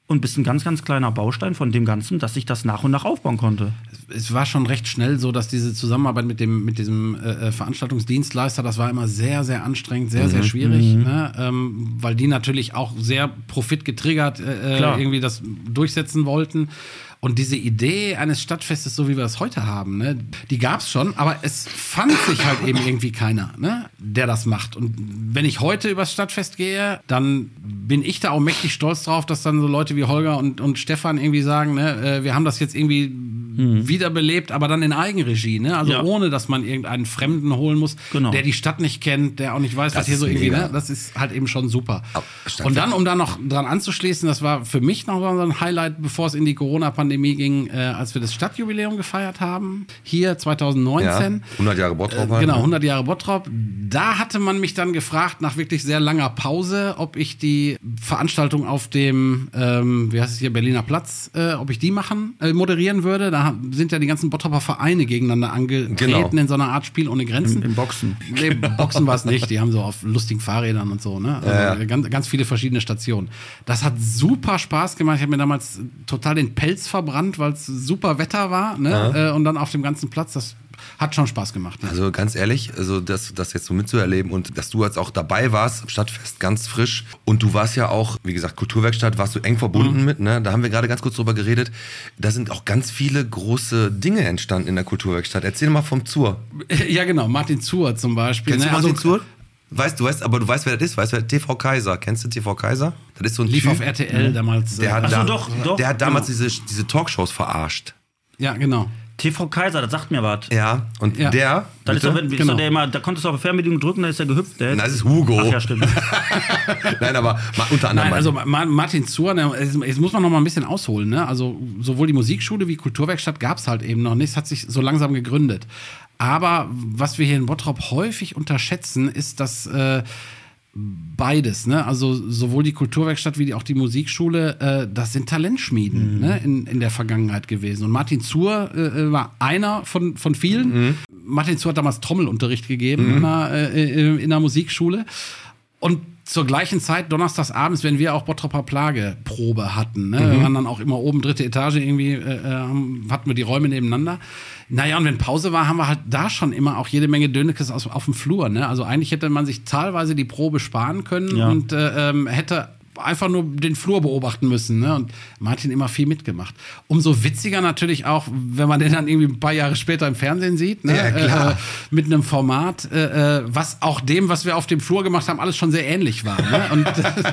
und bist ein ganz, ganz kleiner Baustein von dem Ganzen, dass sich das nach und nach aufbauen konnte.
Es war schon recht schnell so, dass diese Zusammenarbeit mit diesem Veranstaltungsdienstleister, das war immer sehr, sehr anstrengend, sehr, sehr schwierig, ne? Weil die natürlich auch sehr profitgetriggert irgendwie das durchsetzen wollten. Und diese Idee eines Stadtfestes, so wie wir es heute haben, ne, die gab es schon, aber es fand sich halt eben irgendwie keiner, ne, der das macht. Und wenn ich heute übers Stadtfest gehe, dann bin ich da auch mächtig stolz drauf, dass dann so Leute wie Holger und Stefan irgendwie sagen, ne, wir haben das jetzt irgendwie wiederbelebt, aber dann in Eigenregie, ne? Also ohne, dass man irgendeinen Fremden holen muss, der die Stadt nicht kennt, der auch nicht weiß, was hier so irgendwie, ne? Das ist halt eben schon super. Und dann, um da noch dran anzuschließen, das war für mich noch so ein Highlight, bevor es in die Corona-Pandemie ging, als wir das Stadtjubiläum gefeiert haben, hier 2019. Ja,
100 Jahre Bottrop.
Genau, 100 Jahre Bottrop. Da hatte man mich dann gefragt, nach wirklich sehr langer Pause, ob ich die Veranstaltung auf dem, wie heißt es hier, Berliner Platz, ob ich die moderieren würde. Da sind ja die ganzen Bottroper Vereine gegeneinander angetreten in so einer Art Spiel ohne Grenzen.
Im Boxen.
Nee, Boxen war es nicht. Die haben so auf lustigen Fahrrädern und so, ne? Also ganz, ganz viele verschiedene Stationen. Das hat super Spaß gemacht. Ich habe mir damals total den Pelz verbrannt, weil es super Wetter war, ne? Und dann auf dem ganzen Platz, das hat schon Spaß gemacht. Ne?
Also ganz ehrlich, also das jetzt so mitzuerleben und dass du jetzt auch dabei warst, im Stadtfest ganz frisch und du warst ja auch, wie gesagt, Kulturwerkstatt, warst du eng verbunden mit, ne? Da haben wir gerade ganz kurz drüber geredet. Da sind auch ganz viele große Dinge entstanden in der Kulturwerkstatt. Erzähl mal vom Zur.
Ja genau, Martin Zur zum Beispiel.
Kennst du Martin Zur? Du weißt, wer das ist? Weißt du, wer TV Kaiser? Kennst du TV Kaiser? Das ist so ein
Lief auf RTL damals.
Der hat damals diese Talkshows verarscht.
Ja, genau.
TV Kaiser, das sagt mir was.
Ja, und der...
Das ist doch, der immer, da konntest du auf Fernbedienung drücken, da ist er gehüpft.
Nein, das ist Hugo.
Ach ja, stimmt.
Nein, aber unter anderem...
Nein, also Martin Zur, jetzt muss man noch mal ein bisschen ausholen. Ne? Also sowohl die Musikschule wie Kulturwerkstatt gab es halt eben noch nicht. Es hat sich so langsam gegründet. Aber was wir hier in Bottrop häufig unterschätzen, ist, dass... beides, ne? Also sowohl die Kulturwerkstatt wie auch die Musikschule, das sind Talentschmieden, ne? in der Vergangenheit gewesen. Und Martin Zur war einer von vielen. Martin Zur hat damals Trommelunterricht gegeben in der Musikschule. Und zur gleichen Zeit, donnerstags abends, wenn wir auch Bottroper Plage-Probe hatten, ne? Wir waren dann auch immer oben, 3. Etage, irgendwie hatten wir die Räume nebeneinander. Naja, und wenn Pause war, haben wir halt da schon immer auch jede Menge Dönekes auf dem Flur. Ne? Also eigentlich hätte man sich teilweise die Probe sparen können und hätte einfach nur den Flur beobachten müssen. Ne? Und Martin immer viel mitgemacht. Umso witziger natürlich auch, wenn man den dann irgendwie ein paar Jahre später im Fernsehen sieht. Ne?
Ja, klar.
Mit einem Format, was auch dem, was wir auf dem Flur gemacht haben, alles schon sehr ähnlich war. Ne? Und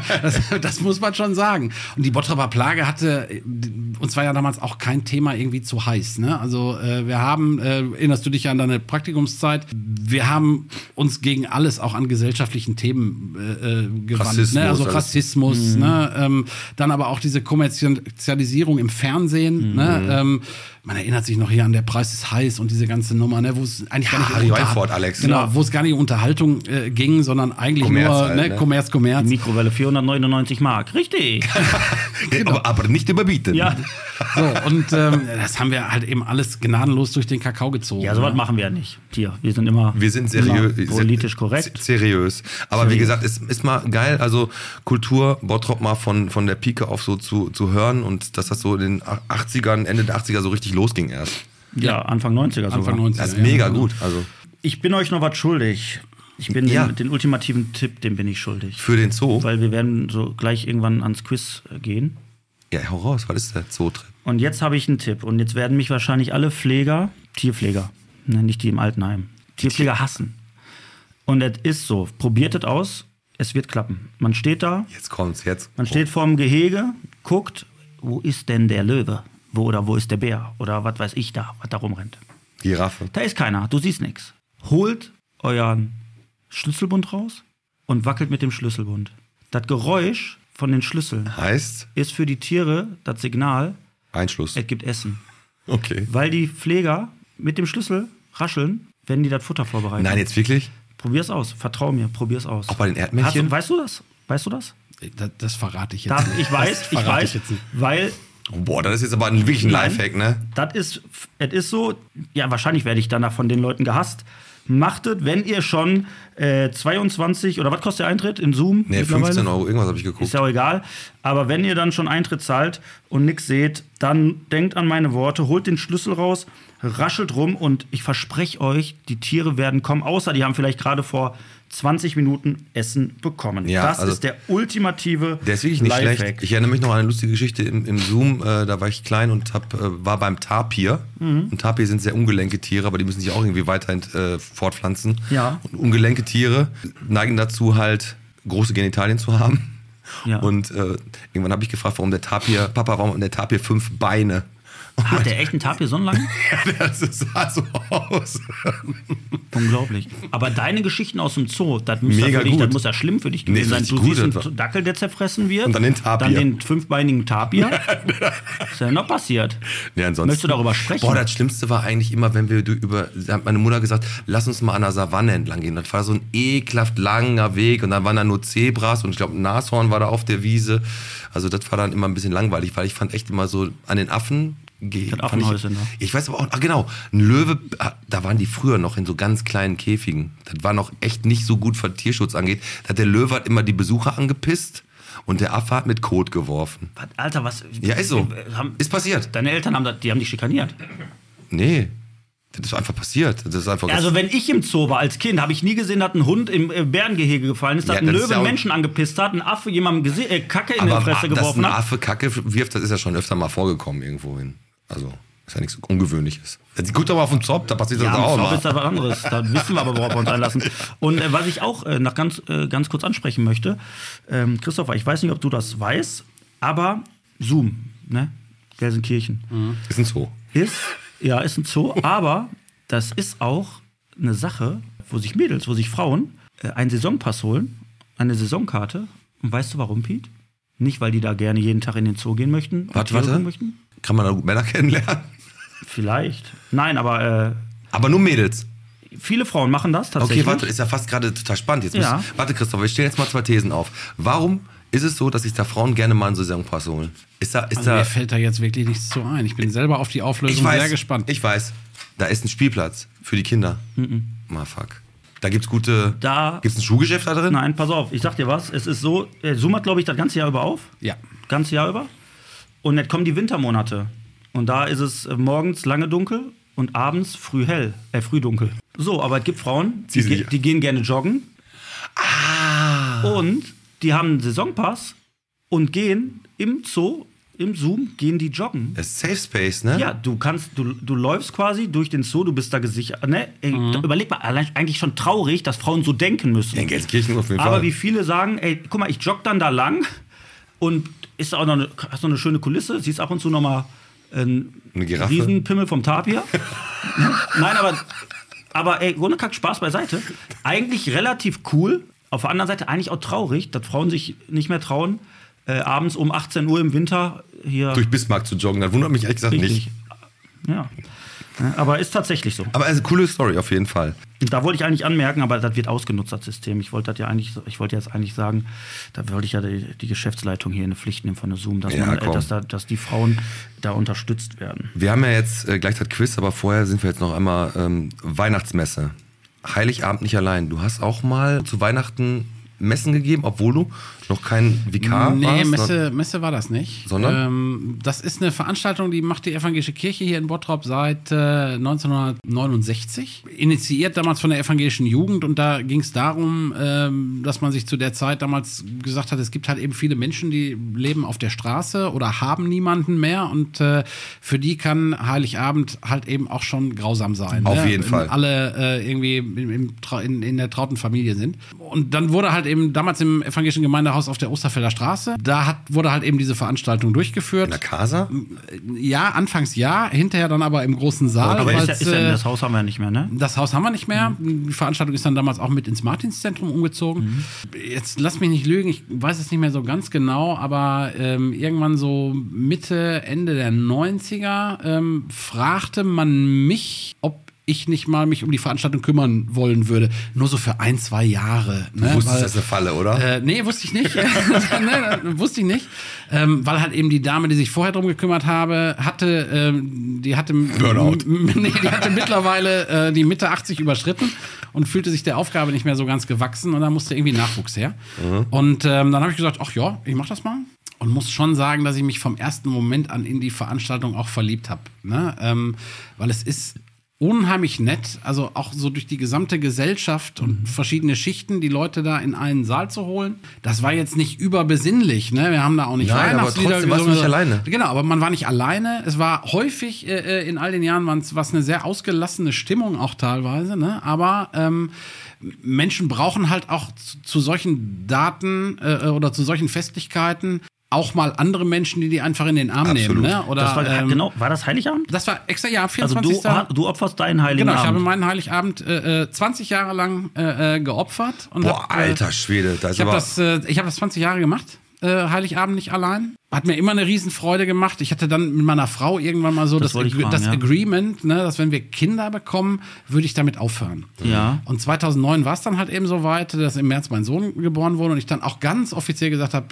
das muss man schon sagen. Und die Bottroper Plage hatte, uns war ja damals auch kein Thema irgendwie zu heiß. Ne? Also wir haben, erinnerst du dich an deine Praktikumszeit, wir haben uns gegen alles auch an gesellschaftlichen Themen gewandt.
Rassismus,
ne? Also Rassismus, ne? Dann aber auch diese Kommerzialisierung im Fernsehen. Ne? Man erinnert sich noch hier an Der Preis ist heiß und diese ganze Nummer, ne? Wo es eigentlich gar nicht
Alex.
Genau, wo es gar nicht um Unterhaltung ging, sondern eigentlich Kommerz nur halt, ne? Kommerz.
Die Mikrowelle 499 Mark, richtig.
Genau. Aber nicht überbieten.
Ja.
So, und das haben wir halt eben alles gnadenlos durch den Kakao gezogen.
Ja, sowas machen wir ja nicht. Hier, wir sind
seriös,
politisch korrekt.
Seriös. Aber wie gesagt, es ist mal geil, also Kultur Bottrop mal von der Pike auf so zu hören und dass das so in den 80ern, Ende der 80er so richtig losging erst.
Ja, Anfang 90er sogar.
Anfang 90er,
das ist mega gut. Also.
Ich bin euch noch was schuldig. Ich bin den ultimativen Tipp, den bin ich schuldig.
Für den Zoo?
Weil wir werden so gleich irgendwann ans Quiz gehen.
Ja, hau raus, was ist der Zootrip?
Und jetzt habe ich einen Tipp. Und jetzt werden mich wahrscheinlich alle Tierpfleger, ne, nicht die im Altenheim, Tierpfleger hassen. Und es ist so, probiert es aus, es wird klappen. Man steht da.
Jetzt kommt's, Man
steht vorm Gehege, guckt, wo ist denn der Löwe? Wo ist der Bär? Oder was weiß ich da, was da rumrennt.
Giraffe.
Da ist keiner, du siehst nichts. Holt euren Schlüsselbund raus und wackelt mit dem Schlüsselbund. Das Geräusch von den Schlüsseln ist für die Tiere das Signal,
Einschluss.
Es gibt Essen.
Okay.
Weil die Pfleger mit dem Schlüssel rascheln, wenn die das Futter vorbereiten.
Nein, jetzt wirklich?
Probier's aus, vertrau mir, probier's aus.
Auch bei den Erdmännchen?
Weißt du das?
Das verrate ich jetzt nicht.
Ich weiß, weil...
Boah, das ist jetzt aber wirklich ein Lifehack, ne?
Es ist so, ja, wahrscheinlich werde ich danach von den Leuten gehasst. machtet, wenn ihr schon 22 oder was kostet der Eintritt in Zoom?
Nee, 15 € irgendwas habe ich geguckt.
Ist ja auch egal. Aber wenn ihr dann schon Eintritt zahlt und nichts seht, dann denkt an meine Worte, holt den Schlüssel raus, raschelt rum und ich verspreche euch, die Tiere werden kommen, außer die haben vielleicht gerade vor 20 Minuten Essen bekommen.
Ja,
das ist der ultimative
Der ist wirklich nicht
Lifehack.
schlecht. Ich erinnere mich noch an eine lustige Geschichte im Zoom. Da war ich klein und war beim Tapir. Und Tapir sind sehr ungelenke Tiere, aber die müssen sich auch irgendwie weiterhin fortpflanzen.
Ja.
Und ungelenke Tiere neigen dazu halt, große Genitalien zu haben.
Ja.
Und irgendwann habe ich gefragt, warum hat der Tapir 5 Beine?
Hat der echt einen Tapir so lang?
Das sah so aus.
Unglaublich. Aber deine Geschichten aus dem Zoo, das muss,
Mega gut.
Das muss ja schlimm für dich gewesen sein.
richtig
Du
gut,
siehst
das
einen Dackel, der zerfressen wird.
Und dann den Tapir.
Dann den 5-beinigen Tapir. Was ist denn noch passiert?
Ja, ansonsten,
Möchtest du darüber sprechen?
Boah, das Schlimmste war eigentlich immer, wenn wir da hat meine Mutter gesagt, lass uns mal an der Savanne entlang gehen. Das war so ein ekelhaft langer Weg und dann waren da nur Zebras und ich glaube ein Nashorn war da auf der Wiese. Also das war dann immer ein bisschen langweilig, weil ich fand echt immer so an den Affen
Das Affenhäuschen, ne?
ich weiß aber auch, genau, ein Löwe, da waren die früher noch in so ganz kleinen Käfigen. Das war noch echt nicht so gut, was Tierschutz angeht. Der Löwe hat immer die Besucher angepisst und der Affe hat mit Kot geworfen.
Alter, was?
Ja, ist so. Ist passiert.
Deine Eltern haben dich schikaniert.
Nee, das ist einfach passiert. Das ist einfach
Also wenn ich im Zoo war als Kind, habe ich nie gesehen, dass ein Hund im Bärengehege gefallen ist, dass ein Löwe einen Menschen angepisst hat, ein Affe jemandem Kacke in die Fresse geworfen hat.
Dass ein Affe Kacke wirft, das ist ja schon öfter mal vorgekommen irgendwohin. Also, ist ja nichts Ungewöhnliches. Guck doch mal auf den Zopf, da passiert das auch mal. Ja, Zopf ist da was anderes. Da wissen wir aber, worauf wir uns einlassen. Und was ich auch noch ganz kurz ansprechen möchte, Christopher, ich weiß nicht, ob du das weißt, aber Zoom, ne? Gelsenkirchen. Ist ein Zoo.
Ist ein Zoo, aber das ist auch eine Sache, wo sich Frauen einen Saisonpass holen, eine Saisonkarte. Und weißt du warum, Piet? Nicht, weil die da gerne jeden Tag in den Zoo gehen möchten.
Warte.
Möchten.
Kann man da gut Männer kennenlernen?
Vielleicht. Nein, aber...
aber nur Mädels?
Viele Frauen machen das tatsächlich.
Okay, warte, ist ja fast gerade total spannend. Warte, Christoph, ich stelle jetzt mal 2 Thesen auf. Warum ist es so, dass sich da Frauen gerne mal einen Saisonpass holen?
Mir fällt da jetzt wirklich nichts zu ein. Ich bin selber auf die Auflösung sehr gespannt.
Ich weiß, da ist ein Spielplatz für die Kinder. Fuck. Da gibt's gibt's ein Schuhgeschäft da drin?
Nein, pass auf, ich sag dir was. Es ist so, Zoom hat, glaube ich, das ganze Jahr über auf.
Ja.
Ganze Jahr über. Und jetzt kommen die Wintermonate. Und da ist es morgens lange dunkel und abends früh dunkel. So, aber es gibt Frauen, die gehen gerne joggen. Und die haben einen Saisonpass und gehen im Zoo, im Zoom, gehen die joggen.
Das ist Safe Space, ne?
Ja, du läufst quasi durch den Zoo, du bist da gesichert. Ne? Überleg mal, eigentlich schon traurig, dass Frauen so denken müssen.
Ja, in Gelsenkirchen auf jeden Fall.
Aber wie viele sagen, guck mal, ich jogge dann da lang und hast noch eine schöne Kulisse, siehst ab und zu noch mal einen Riesenpimmel vom Tapir. Nein, aber ohne Kack, Spaß beiseite. Eigentlich relativ cool. Auf der anderen Seite eigentlich auch traurig, dass Frauen sich nicht mehr trauen, abends um 18 Uhr im Winter hier...
durch Bismarck zu joggen. Das wundert mich ehrlich gesagt nicht.
Ja. Aber ist tatsächlich so.
Aber eine coole Story auf jeden Fall.
Da wollte ich eigentlich anmerken, aber das wird ausgenutzt, das System. Ich wollte jetzt eigentlich sagen, da wollte ich ja die Geschäftsleitung hier in eine Pflicht nehmen von der Zoom, dass die Frauen da unterstützt werden.
Wir haben ja jetzt gleich das Quiz, aber vorher sind wir jetzt noch einmal Weihnachtsmesse. Heiligabend nicht allein. Du hast auch mal zu Weihnachten Messen gegeben, obwohl du noch kein Vikar warst?
Nee, Messe war das nicht.
Sondern?
Das ist eine Veranstaltung, die macht die Evangelische Kirche hier in Bottrop seit 1969. Initiiert damals von der evangelischen Jugend und da ging es darum, dass man sich zu der Zeit damals gesagt hat, es gibt halt eben viele Menschen, die leben auf der Straße oder haben niemanden mehr und für die kann Heiligabend halt eben auch schon grausam sein.
Auf jeden Fall.
Wenn alle irgendwie in der trauten Familie sind. Und dann wurde halt eben damals im evangelischen Gemeindehaus auf der Osterfelder Straße, wurde halt eben diese Veranstaltung durchgeführt.
In der Casa?
Ja, anfangs ja, hinterher dann aber im großen Saal.
Aber das Haus haben wir nicht mehr, ne?
Das Haus haben wir nicht mehr. Die Veranstaltung ist dann damals auch mit ins Martinszentrum umgezogen. Jetzt lass mich nicht lügen, ich weiß es nicht mehr so ganz genau, aber irgendwann so Mitte, Ende der 90er fragte man mich, ob ich nicht mal mich um die Veranstaltung kümmern wollen würde. Nur so für 1-2 Jahre. Ne?
Du wusstest, das ist eine Falle, oder?
Nee, wusste ich nicht. Wusste ich nicht. Weil halt eben die Dame, die sich vorher drum gekümmert habe, die hatte mittlerweile die Mitte 80 überschritten und fühlte sich der Aufgabe nicht mehr so ganz gewachsen und da musste irgendwie Nachwuchs her. Und dann habe ich gesagt, ach ja, ich mach das mal. Und muss schon sagen, dass ich mich vom ersten Moment an in die Veranstaltung auch verliebt habe. Ne? Weil es ist unheimlich nett, also auch so durch die gesamte Gesellschaft und verschiedene Schichten, die Leute da in einen Saal zu holen. Das war jetzt nicht überbesinnlich, ne? Wir haben da auch nicht
Weihnachtslieder. Aber trotzdem warst du nicht alleine.
Genau, aber man war nicht alleine. Es war häufig in all den Jahren was eine sehr ausgelassene Stimmung auch teilweise, ne? Aber Menschen brauchen halt auch zu solchen Daten oder zu solchen Festlichkeiten auch mal andere Menschen, die einfach in den Arm nehmen. Ne? Oder,
das war, war das Heiligabend?
Das war extra, ja, 24.
Also du opferst deinen Heiligen Abend.
Genau, ich habe meinen Heiligabend 20 Jahre lang geopfert. Und
alter Schwede.
Ich habe das 20 Jahre gemacht, Heiligabend nicht allein. Hat mir immer eine Riesenfreude gemacht. Ich hatte dann mit meiner Frau irgendwann mal so das Agreement, ne, dass wenn wir Kinder bekommen, würde ich damit aufhören.
Ja.
Und 2009 war es dann halt eben so weit, dass im März mein Sohn geboren wurde und ich dann auch ganz offiziell gesagt habe,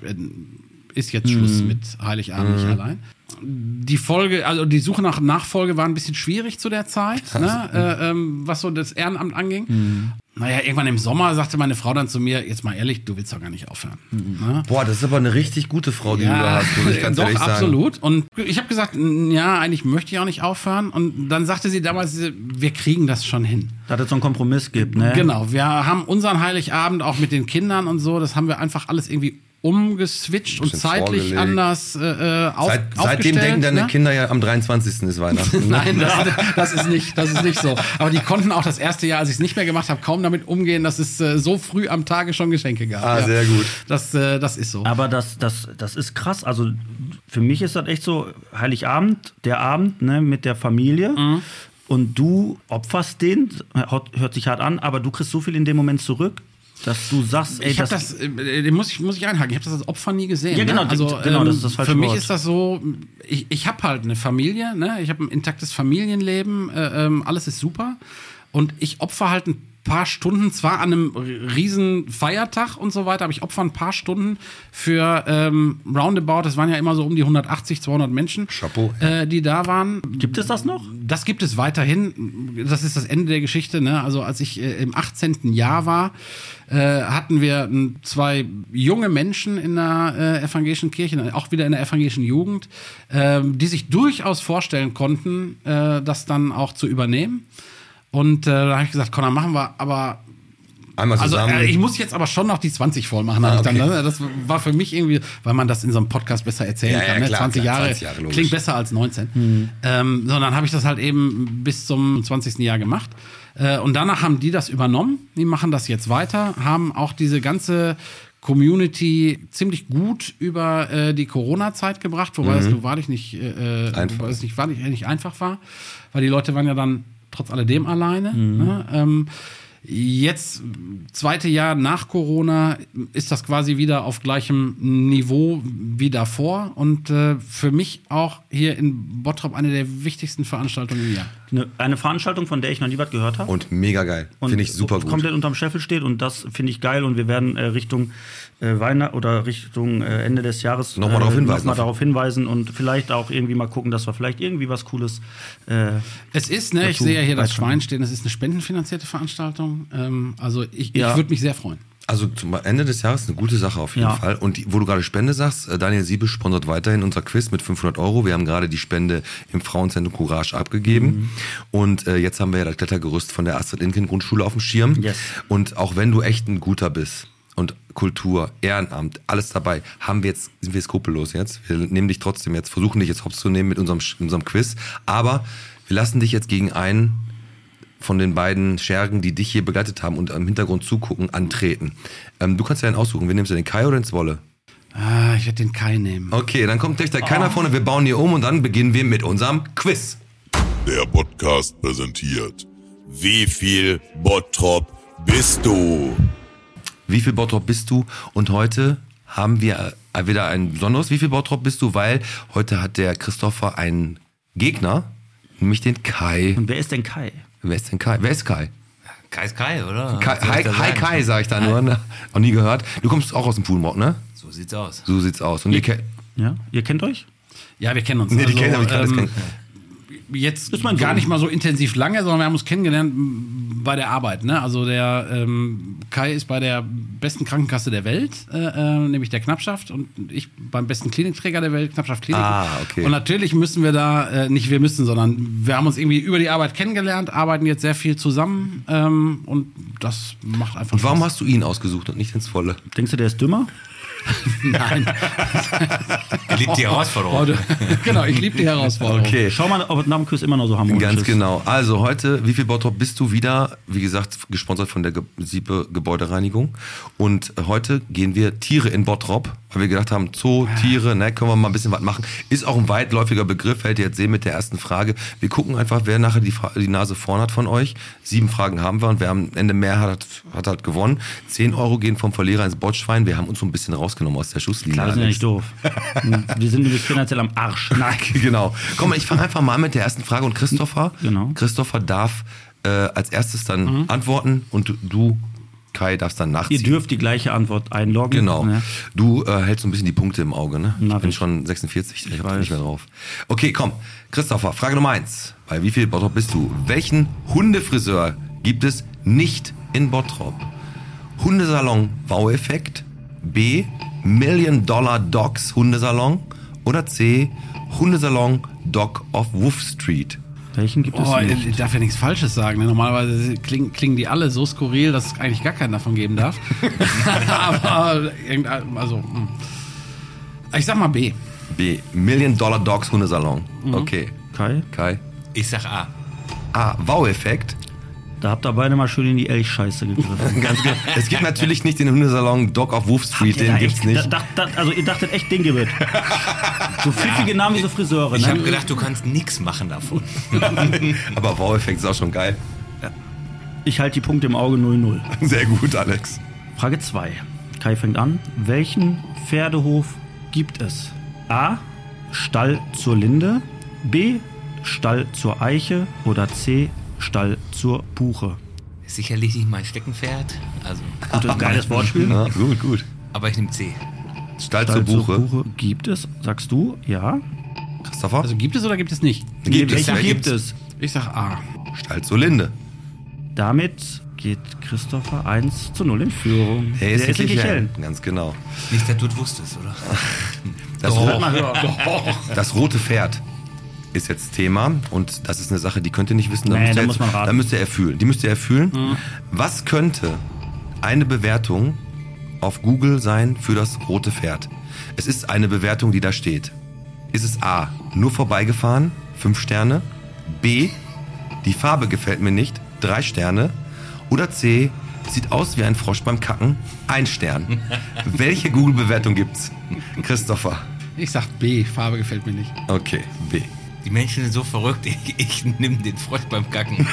ist jetzt Schluss mit Heiligabend nicht allein. Die Suche nach Nachfolge war ein bisschen schwierig zu der Zeit, ne, was so das Ehrenamt anging. Naja, irgendwann im Sommer sagte meine Frau dann zu mir, jetzt mal ehrlich, du willst doch gar nicht aufhören. Ne?
Boah, das ist aber eine richtig gute Frau, die du da hast, muss ich ganz ehrlich sagen.
Absolut. Und ich habe gesagt, ja, eigentlich möchte ich auch nicht aufhören. Und dann sagte sie damals, wir kriegen das schon hin.
Dass es so einen Kompromiss gibt, ne?
Genau, wir haben unseren Heiligabend auch mit den Kindern und so, das haben wir einfach alles irgendwie umgeswitcht und zeitlich vorgelegt. Anders aufgestellt.
Seitdem denken deine Kinder ja, am 23. ist Weihnachten.
Nein, das ist nicht so. Aber die konnten auch das erste Jahr, als ich es nicht mehr gemacht habe, kaum damit umgehen, dass es so früh am Tage schon Geschenke gab.
Ah, sehr gut.
Das ist so.
Aber das ist krass. Also für mich ist das echt so, Heiligabend, der Abend, ne, mit der Familie. Und du opferst den, hört sich hart an, aber du kriegst so viel in dem Moment zurück, dass du sagst, ey,
muss ich einhaken, ich habe das als Opfer nie gesehen.
Ja, genau,
ne? Also,
das ist das falsche
für mich
Wort.
ist das so, ich habe halt eine Familie, ne? Ich habe ein intaktes Familienleben, alles ist super und ich opfer halt ein paar Stunden, zwar an einem riesen Feiertag und so weiter, aber ich opfer ein paar Stunden für roundabout, das waren ja immer so um die 180, 200 Menschen,
Chapeau.
Die da waren.
Gibt es das noch?
Das gibt es weiterhin. Das ist das Ende der Geschichte. Ne? Also als ich im 18. Jahr war, hatten wir 2 junge Menschen in der evangelischen Kirche, auch wieder in der evangelischen Jugend, die sich durchaus vorstellen konnten, das dann auch zu übernehmen. Und da habe ich gesagt, komm, dann machen wir aber
einmal zusammen.
Also ich muss jetzt aber schon noch die 20 voll machen.
Okay.
Das war für mich irgendwie, weil man das in so einem Podcast besser erzählen kann. Ne?
Klar,
20 Jahre klingt besser als 19. Sondern habe ich das halt eben bis zum 20. Jahr gemacht. Und danach haben die das übernommen. Die machen das jetzt weiter, haben auch diese ganze Community ziemlich gut über die Corona-Zeit gebracht, wobei es nicht einfach war, weil die Leute waren ja dann trotz alledem alleine. Ne? Jetzt, 2. Jahr nach Corona, ist das quasi wieder auf gleichem Niveau wie davor. Und für mich auch hier in Bottrop eine der wichtigsten Veranstaltungen im Jahr.
Eine Veranstaltung, von der ich noch nie was gehört habe.
Und mega geil. Finde ich super gut.
Komplett unterm Scheffel steht und das finde ich geil. Und wir werden Richtung Weihnachten oder Richtung Ende des Jahres
nochmal darauf
hinweisen und vielleicht auch irgendwie mal gucken, dass wir vielleicht irgendwie was Cooles
es ist, ne, ich sehe ja hier das Schwein stehen, es ist eine spendenfinanzierte Veranstaltung. Also ich würde mich sehr freuen.
Also zum Ende des Jahres eine gute Sache auf jeden Fall. Und wo du gerade Spende sagst, Daniel Siebe sponsert weiterhin unser Quiz mit 500 €. Wir haben gerade die Spende im Frauenzentrum Courage abgegeben. Und jetzt haben wir ja das Klettergerüst von der Astrid Lindgren Grundschule auf dem Schirm.
Yes.
Und auch wenn du echt ein Guter bist und Kultur, Ehrenamt, alles dabei, sind wir skrupellos jetzt. Wir nehmen dich trotzdem jetzt, versuchen dich jetzt hops zu nehmen mit unserem Quiz. Aber wir lassen dich jetzt gegen einen von den beiden Schergen, die dich hier begleitet haben und im Hintergrund zugucken, antreten. Du kannst ja einen aussuchen. Wen nimmst du, den Kai oder den Zwolle?
Ich werde den Kai nehmen.
Okay, dann kommt gleich der Kai nach vorne, wir bauen hier um und dann beginnen wir mit unserem Quiz.
Der Podcast präsentiert: Wie viel Bottrop bist du?
Wie viel Bottrop bist du? Und heute haben wir wieder ein besonderes Wie viel Bottrop bist du, weil heute hat der Christopher einen Gegner, nämlich den Kai.
Und wer ist denn Kai?
Wer ist denn Kai? Wer ist Kai?
Kai ist Kai, oder?
Hi Kai, sag ich da nur. Ne? Noch nie gehört. Du kommst auch aus dem Pudenbrock, ne?
So sieht's aus.
So sieht's aus. Und ihr
kennt euch?
Ja, wir kennen uns.
Nee, die kennen mich gerade.
Jetzt ist man gar nicht mal so intensiv lange, sondern wir haben uns kennengelernt bei der Arbeit. Ne? Also der Kai ist bei der besten Krankenkasse der Welt, nämlich der Knappschaft, und ich beim besten Klinikträger der Welt, Knappschaft Klinik.
Okay.
Und natürlich müssen wir da, nicht wir müssen, sondern wir haben uns irgendwie über die Arbeit kennengelernt, arbeiten jetzt sehr viel zusammen und das macht einfach
Und warum
Spaß.
hast du ihn ausgesucht und nicht ins Volle?
Denkst du, der ist dümmer?
Nein.
Er liebt die Herausforderung.
Genau, ich liebe die Herausforderung.
Okay.
Schau mal, ob es nach dem Quiz immer noch so harmonisch
Ganz
ist.
genau. Also heute, wie viel Bottrop bist du wieder? Wie gesagt, gesponsert von der Siepe Gebäudereinigung. Und heute gehen wir Tiere in Bottrop, weil wir gedacht haben, Zoo, Tiere, ne, können wir mal ein bisschen was machen. Ist auch ein weitläufiger Begriff, werdet ihr jetzt sehen mit der ersten Frage. Wir gucken einfach, wer nachher die Nase vorn hat von euch. 7 Fragen haben wir und wer am Ende mehr hat halt gewonnen. 10 Euro gehen vom Verlierer ins Botschwein. Wir haben uns so ein bisschen rausgenommen aus der Schusslinie.
Klar, wir sind ja nicht doof. Wir sind nämlich finanziell am Arsch.
Nein, genau. Komm, ich fange einfach mal an mit der ersten Frage. Und Christopher darf als erstes dann antworten und du, Kai, darfst dann nachziehen.
Ihr dürft die gleiche Antwort einloggen.
Genau.
Ja.
Du hältst so ein bisschen die Punkte im Auge, ne?
Na,
ich bin
ich.
schon 46, ich hab nicht mehr drauf. Okay, komm. Christopher, Frage Nummer 1. Bei wie viel Bottrop bist du? Welchen Hundefriseur gibt es nicht in Bottrop? Hundesalon Wow-Effekt, B, $1 Million Dogs Hundesalon oder C, Hundesalon Dog of Wolf Street?
Welchen gibt es nicht?
Ich darf ja nichts Falsches sagen. Ne? Normalerweise klingen die alle so skurril, dass es eigentlich gar keinen davon geben darf. Aber ich sag mal B.
B, $1 Million Dogs Hundesalon. Okay.
Kai?
Ich sag A.
A, Wow-Effekt.
Da habt ihr beide mal schön in die Elchscheiße gegriffen.
Ganz genau. Es gibt natürlich nicht den Hundesalon Dog of Wolf Street, den gibt's nicht.
Also ihr dachtet echt, den gibt. So pfiffige Namen wie so Friseure,
Ich
ne?
habe gedacht, du kannst nichts machen davon.
Aber Wow-Effekt ist auch schon geil.
Ich halte die Punkte im Auge 0-0.
Sehr gut, Alex.
Frage 2. Kai fängt an. Welchen Pferdehof gibt es? A. Stall zur Linde. B. Stall zur Eiche. Oder C. Stall zur Buche.
Ist sicherlich nicht mein Steckenpferd. Also,
Gutes, geiles Wortspiel.
Ja, gut.
aber ich nehme C.
Stall zur Buche.
Gibt es, sagst du? Ja.
Christopher?
Also gibt es oder gibt es nicht?
Welchen gibt es?
Ich sag A.
Stall zur Linde.
Damit geht Christopher 1-0 in Führung.
Der ist
in
richtig
Kichellen.
Ganz genau.
Nicht, dass du es wusstest, oder?
Das rote Pferd ist jetzt Thema und das ist eine Sache, die könnt ihr nicht wissen. Da müsst ihr erfühlen. Die müsst ihr erfühlen. Was könnte eine Bewertung auf Google sein für das rote Pferd? Es ist eine Bewertung, die da steht. Ist es A, nur vorbeigefahren, 5 Sterne, B, die Farbe gefällt mir nicht, 3 Sterne oder C, sieht aus wie ein Frosch beim Kacken, 1 Stern. Welche Google-Bewertung gibt's? Christopher.
Ich sag B. Farbe gefällt mir nicht.
Okay, B.
Die Menschen sind so verrückt, ich nehme den Frosch beim Kacken.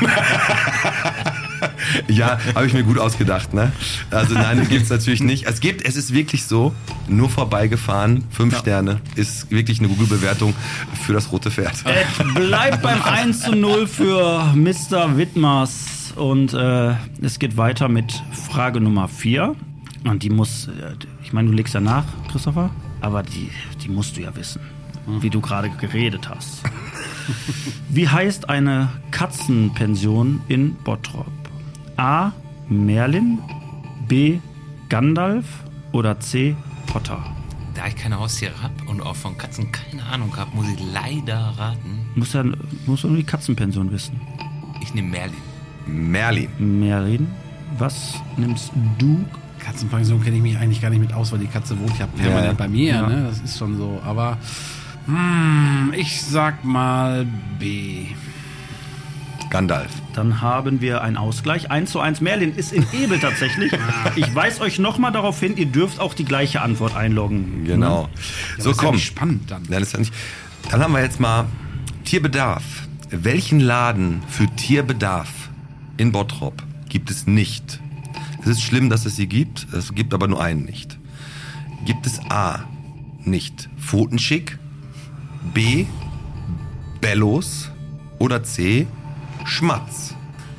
Ja, habe ich mir gut ausgedacht, ne? Also nein, gibt's natürlich nicht. Es ist wirklich so, nur vorbeigefahren, 5 Sterne, ist wirklich eine Google-Bewertung für das rote Pferd.
Es bleibt beim 1-0 für Mr. Wittmers und es geht weiter mit Frage Nummer 4. Und die muss, ich meine, du legst ja nach, Christopher, aber die musst du ja wissen, wie du gerade geredet hast. Wie heißt eine Katzenpension in Bottrop? A. Merlin, B. Gandalf oder C. Potter?
Da ich keine Haustiere habe und auch von Katzen keine Ahnung habe, muss ich leider raten.
Musst du nur die Katzenpension wissen.
Ich nehme Merlin.
Merlin, was nimmst du?
Katzenpension kenne ich mich eigentlich gar nicht mit aus, weil die Katze wohnt ja permanent bei mir.
Ja.
Ne? Das ist schon so. Aber ich sag mal B.
Gandalf.
Dann haben wir einen Ausgleich. 1:1. Merlin ist in Ebel tatsächlich. Ich weise euch nochmal darauf hin, ihr dürft auch die gleiche Antwort einloggen.
Genau.
Ja,
So,
ist ja
komm.
nicht spannend dann.
Nein, das ist ja nicht. Dann haben wir jetzt mal Tierbedarf. Welchen Laden für Tierbedarf in Bottrop gibt es nicht? Es ist schlimm, dass es sie gibt. Es gibt aber nur einen nicht. Gibt es A, nicht Pfotenschick, B, Bellos oder C, Schmatz?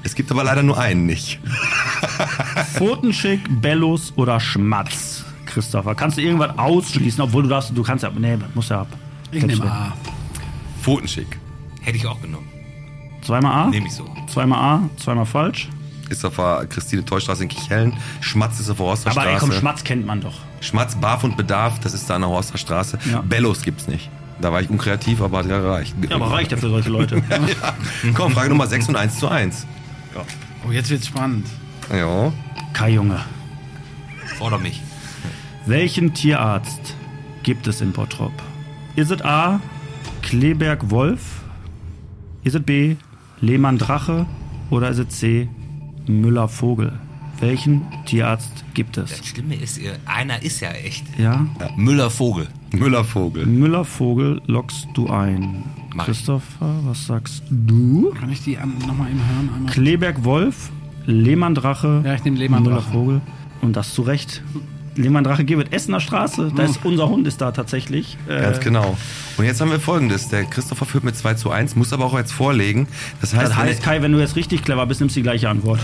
Es gibt aber leider nur einen nicht.
Pfotenschick, Bellos oder Schmatz? Christopher, kannst du irgendwas ausschließen, obwohl du kannst ja, nee, muss ja ab.
Ich nehme A.
Pfotenschick.
Hätte ich auch genommen.
Zweimal A?
Nehme ich so.
Zweimal A, zweimal falsch.
Ist auf der Christine-Teustraße in Kichellen. Schmatz ist auf der Horsterstraße.
Aber ey, komm, Schmatz kennt man doch.
Schmatz, Barf und Bedarf, das ist da an der Horsterstraße.
Ja.
Bellos gibt's nicht. Da war ich unkreativ, aber hat ja gereicht.
Ja, aber reicht ja für solche Leute.
Ja. Komm, Frage Nummer 6 und 1:1.
Oh, jetzt wird's spannend.
Ja.
Kai Junge.
Forder mich.
Welchen Tierarzt gibt es in Bottrop? Ist es A. Kleberg-Wolf? Ist es B. Lehmann-Drache? Oder ist es C. Müller-Vogel? Welchen Tierarzt gibt es?
Das Schlimme ist, einer ist ja echt.
Ja?
Müller-Vogel.
Müller-Vogel.
Müller-Vogel loggst du ein.
Mach ich.
Christopher, was sagst du?
Kann ich die nochmal im Hören einmal?
Kleberg-Wolf, Lehmann-Drache,
Ja, ich nehme Lehmann-Drache.
Müller-Vogel. Und das zu Recht. Lehmann-Drache geht mit Essener Straße. Da ist unser Hund ist da tatsächlich.
Ganz genau. Und jetzt haben wir Folgendes. Der Christopher führt mit 2:1, muss aber auch jetzt vorlegen. Das heißt,
Kai, wenn du jetzt richtig clever bist, nimmst du die gleiche Antwort.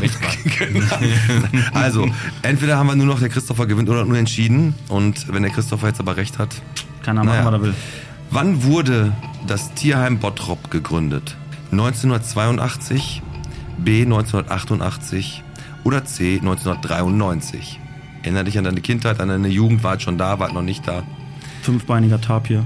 also, entweder haben wir nur noch der Christopher gewinnt oder nur entschieden. Und wenn der Christopher jetzt aber recht hat.
Kann er machen, was er will.
Wann wurde das Tierheim Bottrop gegründet? 1982, B 1988 oder C 1993? Erinnere dich an deine Kindheit, an deine Jugend, war es schon da, war es noch nicht da?
Fünfbeiniger Tapir.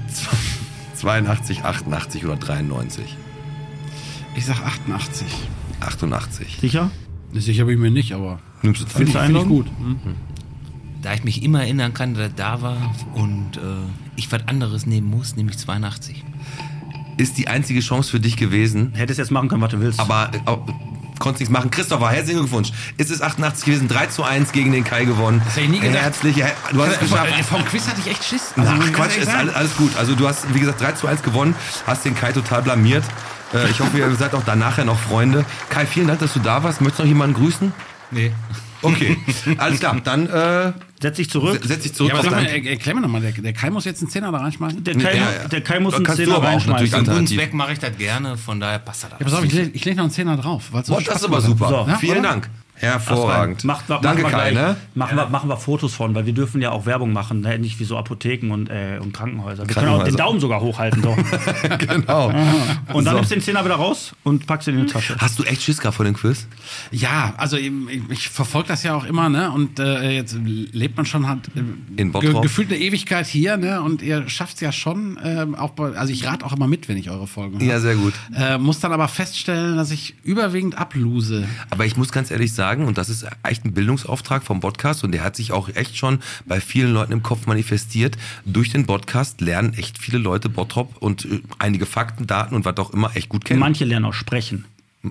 82, 88 oder 93?
Ich sag 88.
88.
Sicher?
Sicher bin ich mir nicht, aber
Nimmst du Zeit?
Findest du
finde ich
einloggen?
gut.
Da ich mich immer erinnern kann, dass er da war und ich was anderes nehmen muss, nämlich 82.
Ist die einzige Chance für dich gewesen,
Hättest jetzt machen können, was du willst.
aber konntest nichts machen. Christopher, herzlichen Glückwunsch. Ist es 88 gewesen, 3:1 gegen den Kai gewonnen.
Das hätte ich nie gedacht.
Herzlich, du hast es geschafft.
Vom Quiz hatte ich echt Schiss.
Ach,
muss ich
Quatsch,
ehrlich
ist
sagen.
alles gut. Also du hast, wie gesagt, 3:1 gewonnen, hast den Kai total blamiert. Ich hoffe, ihr seid auch danach ja noch Freunde. Kai, vielen Dank, dass du da warst. Möchtest du noch jemanden grüßen?
Nee.
Okay, alles klar. Dann
Setz dich zurück.
setz dich zurück
Ja, aber
auf
sag mal,
dein...
erklär mir nochmal, der Kai muss jetzt einen Zehner da reinschmeißen.
Der Kai,
Ja.
der Kai muss
Da
einen
kannst du
Zehner
aber auch natürlich
reinschmeißen.
Zum
alternativ.
Zweck mache ich das gerne, von daher passt das
Ja, pass auf, ich leg noch einen Zehner drauf. Boah,
Boah, das ist aber super.
So.
Ja,
Vielen
oder?
Dank. Hervorragend.
wir
Danke, Kai.
gleich.
Ne?
Machen wir Fotos von, weil wir dürfen ja auch Werbung machen, ne? Nicht wie so Apotheken und Krankenhäuser. Wir können auch den Daumen sogar hochhalten. So.
Genau.
Und dann
So.
nimmst du den Zehner wieder raus und packst ihn in die Tasche.
Hast du echt Schiss gehabt vor dem Quiz?
Ja, also ich verfolge das ja auch immer, ne? Und jetzt lebt man schon halt
In Bottrop?
gefühlt eine Ewigkeit hier, ne? Und ihr schafft's ja schon, also ich rate auch immer mit, wenn ich eure Folgen höre.
Ja, sehr gut.
Muss dann aber feststellen, dass ich überwiegend ablose.
Aber ich muss ganz ehrlich sagen, und das ist echt ein Bildungsauftrag vom Podcast und der hat sich auch echt schon bei vielen Leuten im Kopf manifestiert. Durch den Podcast lernen echt viele Leute Bottrop und einige Fakten, Daten und was auch immer echt gut kennen.
Manche lernen auch sprechen.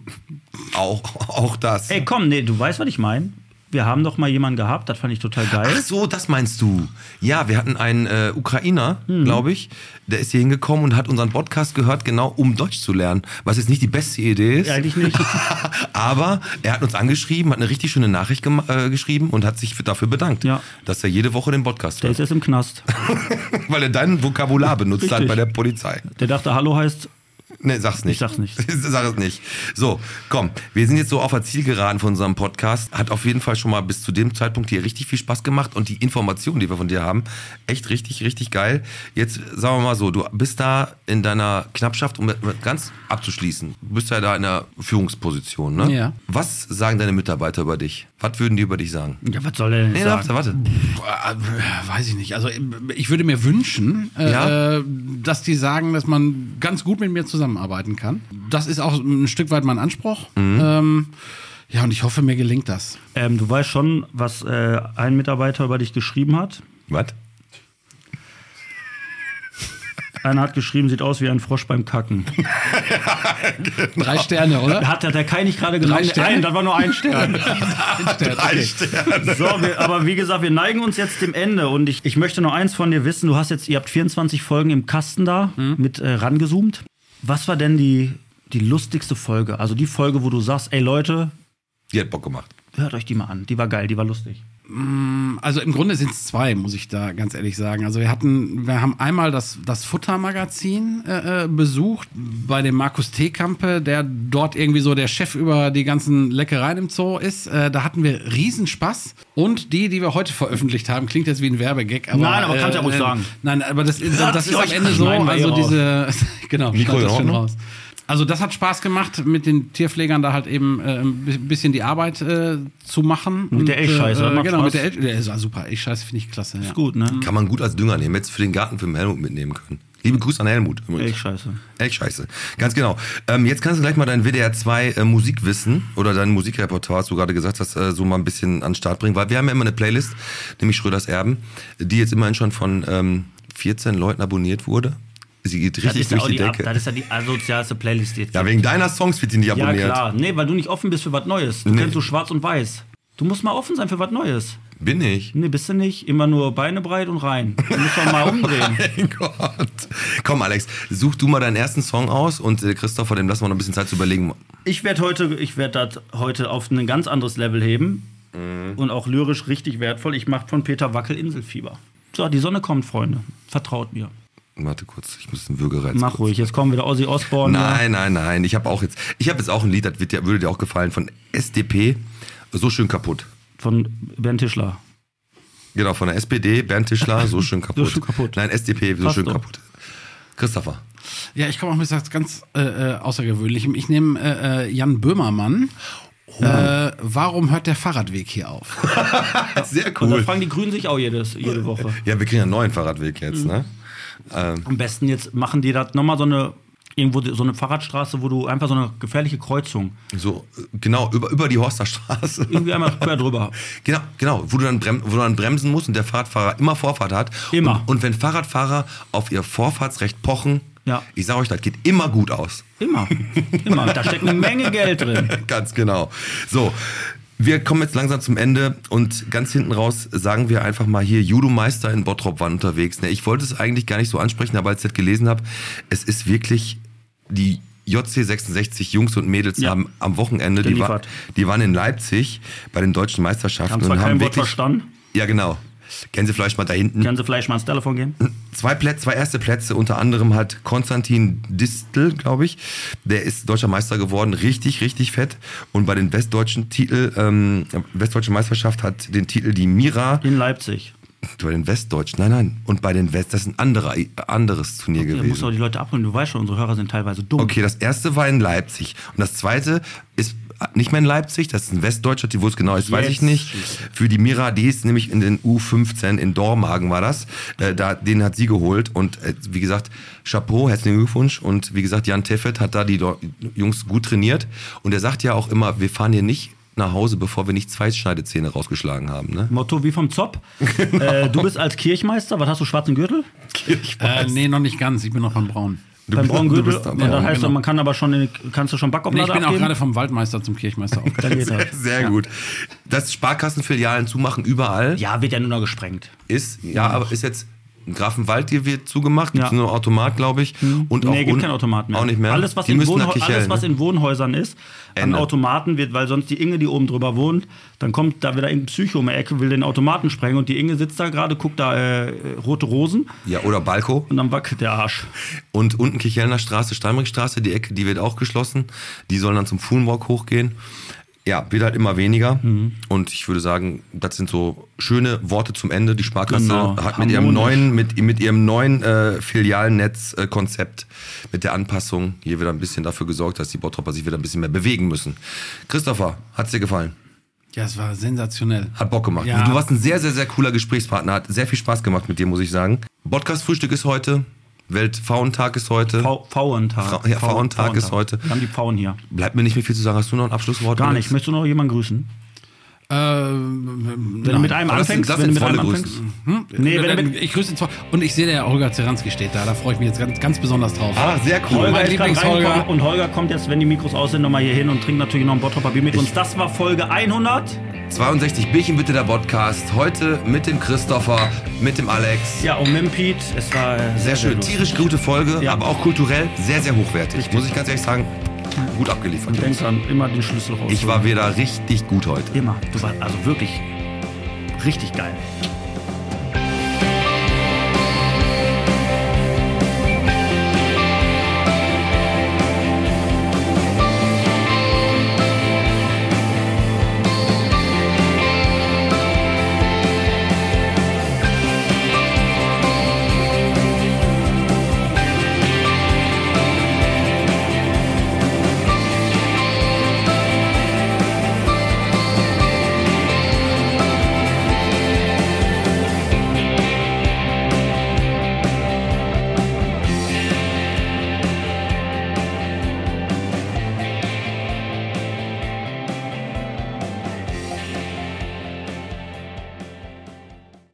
Auch das.
Ey, komm, nee, du weißt, was ich meine. Wir haben doch mal jemanden gehabt, das fand ich total geil.
Ach so, das meinst du. Ja, wir hatten einen Ukrainer, glaube ich, der ist hier hingekommen und hat unseren Podcast gehört, genau um Deutsch zu lernen. Was jetzt nicht die beste Idee ist.
Ja, eigentlich nicht.
Aber er hat uns angeschrieben, hat eine richtig schöne Nachricht geschrieben und hat sich dafür bedankt,
Ja.
dass er jede Woche den Podcast
Der
hört.
ist jetzt im Knast.
Weil er dein Vokabular benutzt hat
Richtig.
bei der Polizei.
Der dachte, Hallo heißt,
Nee, sag's nicht.
Ich sag's nicht.
Sag es nicht. So, komm, wir sind jetzt so auf der Zielgeraden von unserem Podcast. Hat auf jeden Fall schon mal bis zu dem Zeitpunkt hier richtig viel Spaß gemacht und die Informationen, die wir von dir haben, echt richtig, richtig geil. Jetzt sagen wir mal so, du bist da in deiner Knappschaft, um ganz abzuschließen. Du bist ja da in der Führungsposition, ne?
Ja.
Was sagen deine Mitarbeiter über dich? Was würden die über dich sagen?
ja, was soll der denn
Nee,
sagen?
warte.
Weiß ich nicht. Also ich würde mir wünschen,
Ja?
dass die sagen, dass man ganz gut mit mir zusammenarbeiten kann. Das ist auch ein Stück weit mein Anspruch. Ja, und ich hoffe, mir gelingt das.
Du weißt schon, was ein Mitarbeiter über dich geschrieben hat.
Was?
Einer hat geschrieben, sieht aus wie ein Frosch beim Kacken.
3 Sterne, oder?
Hat der Kai nicht gerade genommen?
Sterne?
Nein, das war nur ein Stern.
Okay.
So, aber wie gesagt, wir neigen uns jetzt dem Ende und ich möchte noch eins von dir wissen. Ihr habt 24 Folgen im Kasten da mit rangezoomt. Was war denn die lustigste Folge? Also die Folge, wo du sagst, ey Leute,
Die hat Bock gemacht.
hört euch die mal an. Die war geil, die war lustig.
Also im Grunde sind es zwei, muss ich da ganz ehrlich sagen. Also wir haben einmal das Futtermagazin besucht bei dem Markus Teekampe, der dort irgendwie so der Chef über die ganzen Leckereien im Zoo ist. Da hatten wir Riesenspaß. Und die wir heute veröffentlicht haben, klingt jetzt wie ein Werbegag. Aber,
nein, aber kannst du ja ruhig sagen.
Nein, aber das ist am Ende so. Also diese, genau,
Mikro
das schön
raus.
Also das hat Spaß gemacht, mit den Tierpflegern da halt eben ein bisschen die Arbeit zu machen.
Mit der Elchscheiße.
Genau, mit der Elchscheiße. Ja, super. Elchscheiße finde ich klasse.
Ist gut, ne?
Kann man gut als Dünger nehmen. Jetzt für den Garten für den Helmut mitnehmen können. Liebe Grüße an Helmut. Elchscheiße. Ganz genau. Jetzt kannst du gleich mal dein WDR 2 Musikwissen oder dein Musikrepertoire, was du gerade gesagt hast, so mal ein bisschen an den Start bringen. Weil wir haben ja immer eine Playlist, nämlich Schröders Erben, die jetzt immerhin schon von 14 Leuten abonniert wurde. Sie geht richtig durch die Decke.
Das ist ja die asozialste Playlist jetzt.
Ja, wegen deiner Songs wird die nicht abonniert.
Ja, klar. Nee, weil du nicht offen bist für was Neues. Du kennst so schwarz und weiß. Du musst mal offen sein für was Neues.
Bin ich?
Nee, bist du nicht. Immer nur Beine breit und rein. Du musst doch mal umdrehen.
Mein Gott. Komm, Alex, such du mal deinen ersten Song aus und Christopher, dem lassen wir noch ein bisschen Zeit zu überlegen.
Ich werde das heute auf ein ganz anderes Level heben. Und auch lyrisch richtig wertvoll. Ich mache von Peter Wackel Inselfieber. So, die Sonne kommt, Freunde. Vertraut mir.
Warte kurz, ich muss den Würgereiz.
Mach ruhig, jetzt kommen wieder Ozzy Osbourne.
Nein. Ich habe jetzt auch ein Lied, das würde dir auch gefallen, von SDP, So schön kaputt.
Von Bernd Tischler.
Genau, von der SPD, Bernd Tischler, So schön kaputt.
So schön kaputt.
Nein, SDP, So schön kaputt. Christopher.
Ja, ich komme auch mit was ganz Außergewöhnlichem. Ich nehme Jan Böhmermann. Warum hört der Fahrradweg hier auf?
Sehr
Und da
cool.
fragen die Grünen sich auch jede Woche.
Ja, wir kriegen einen neuen Fahrradweg jetzt, ne?
Am besten jetzt machen die das nochmal so eine Fahrradstraße, wo du einfach so eine gefährliche Kreuzung.
So, genau, über die Horsterstraße.
Irgendwie einmal quer drüber.
Genau, wo du dann bremsen musst und der Fahrradfahrer immer Vorfahrt hat.
Immer.
Und wenn Fahrradfahrer auf ihr Vorfahrtsrecht pochen,
ja.
Ich sage euch, das geht immer gut aus.
Immer. Da steckt eine Menge Geld drin.
Ganz genau. So, wir kommen jetzt langsam zum Ende und ganz hinten raus sagen wir einfach mal hier, Judo-Meister in Bottrop waren unterwegs. Ich wollte es eigentlich gar nicht so ansprechen, aber als ich das gelesen habe, es ist wirklich die JC 66 Jungs und Mädels haben am Wochenende, die waren in Leipzig bei den deutschen Meisterschaften.
Haben zwar kein Wort verstanden.
Ja, genau. Gänsefleisch mal da hinten.
Gänsefleisch mal ans Telefon gehen.
Zwei erste Plätze, unter anderem hat Konstantin Distel, glaube ich. Der ist deutscher Meister geworden, richtig, richtig fett. Und bei den westdeutschen westdeutschen Meisterschaft hat den Titel die Mira.
In Leipzig.
Bei den Westdeutschen, nein. Und bei den das ist ein anderes Turnier gewesen.
Du musst auch die Leute abholen, du weißt schon, unsere Hörer sind teilweise dumm.
Okay, das erste war in Leipzig. Und das zweite ist nicht mehr in Leipzig, das ist ein Westdeutscher, wo es genau ist, weiß ich nicht. Für die Mira, die ist nämlich in den U15 in Dormagen war das. Den hat sie geholt und wie gesagt, Chapeau, herzlichen Glückwunsch. Und wie gesagt, Jan Teffet hat da die Jungs gut trainiert. Und er sagt ja auch immer, wir fahren hier nicht nach Hause, bevor wir nicht 2 Schneidezähne rausgeschlagen haben. Ne?
Motto wie vom Zopp. Du bist als Kirchmeister, was hast du, schwarzen Gürtel?
Nee, noch nicht ganz, ich bin noch beim Braun.
Beim braunen Gürtel. Und das heißt, man kann aber schon, kannst du schon Backoblade
abgeben? Ich bin
abgeben?
auch gerade vom Waldmeister zum Kirchmeister aufgestiegen.
Sehr gut. Dass Sparkassenfilialen zumachen überall.
Ja, wird ja nur noch gesprengt.
Aber ist jetzt Grafenwald hier wird zugemacht, gibt es nur Automat, glaube ich. Und auch
gibt kein Automat mehr.
Auch nicht mehr.
Alles, was in Wohnhäusern ist, an Automaten wird, weil sonst die Inge, die oben drüber wohnt, dann kommt da wieder ein Psycho um die Ecke, will den Automaten sprengen und die Inge sitzt da gerade, guckt da Rote Rosen.
Ja, oder Balko.
Und dann wackelt der Arsch.
Und unten Kichelner Straße, Steinbrickstraße, die Ecke, die wird auch geschlossen. Die sollen dann zum Fuhlenwalk hochgehen. Ja, wird halt immer weniger. Und ich würde sagen, das sind so schöne Worte zum Ende. Die Sparkasse hat mit ihrem neuen Filialnetz-Konzept, mit der Anpassung hier wieder ein bisschen dafür gesorgt, dass die Bottropper sich wieder ein bisschen mehr bewegen müssen. Christopher, hat's dir gefallen?
Ja, es war sensationell.
Hat Bock gemacht.
Ja.
Du warst ein sehr, sehr, sehr cooler Gesprächspartner. Hat sehr viel Spaß gemacht mit dir, muss ich sagen. Podcast-Frühstück ist heute. Weltpfauentag ist heute.
Pfauentag.
Pfauentag ist heute.
Wir haben die Pfauen hier.
Bleibt mir nicht mehr viel zu sagen. Hast du noch ein Abschlusswort?
Gar nicht. Möchtest du noch jemanden grüßen? Wenn du mit einem anfängst,
ich grüße zwar und ich sehe, der Holger Zeranski steht da. Da freue ich mich jetzt ganz, ganz besonders drauf.
Ah, sehr cool.
Holger ist gerade reingekommen und Holger kommt jetzt, wenn die Mikros aus sind, nochmal hier hin und trinkt natürlich noch ein Bottropper Bier mit uns. Das war Folge 162
Bierchen bitte, der Podcast. Heute mit dem Christopher, mit dem Alex.
Ja, und mit dem Pete. Es war
sehr schön. Tierisch gute Folge,
ja.
Aber auch kulturell sehr, sehr hochwertig. Richtig. Muss ich ganz ehrlich sagen. Gut abgeliefert.
Und denk dran, immer den Schlüssel raus.
Ich war wieder richtig gut heute.
Immer. Du warst also wirklich Richtig geil.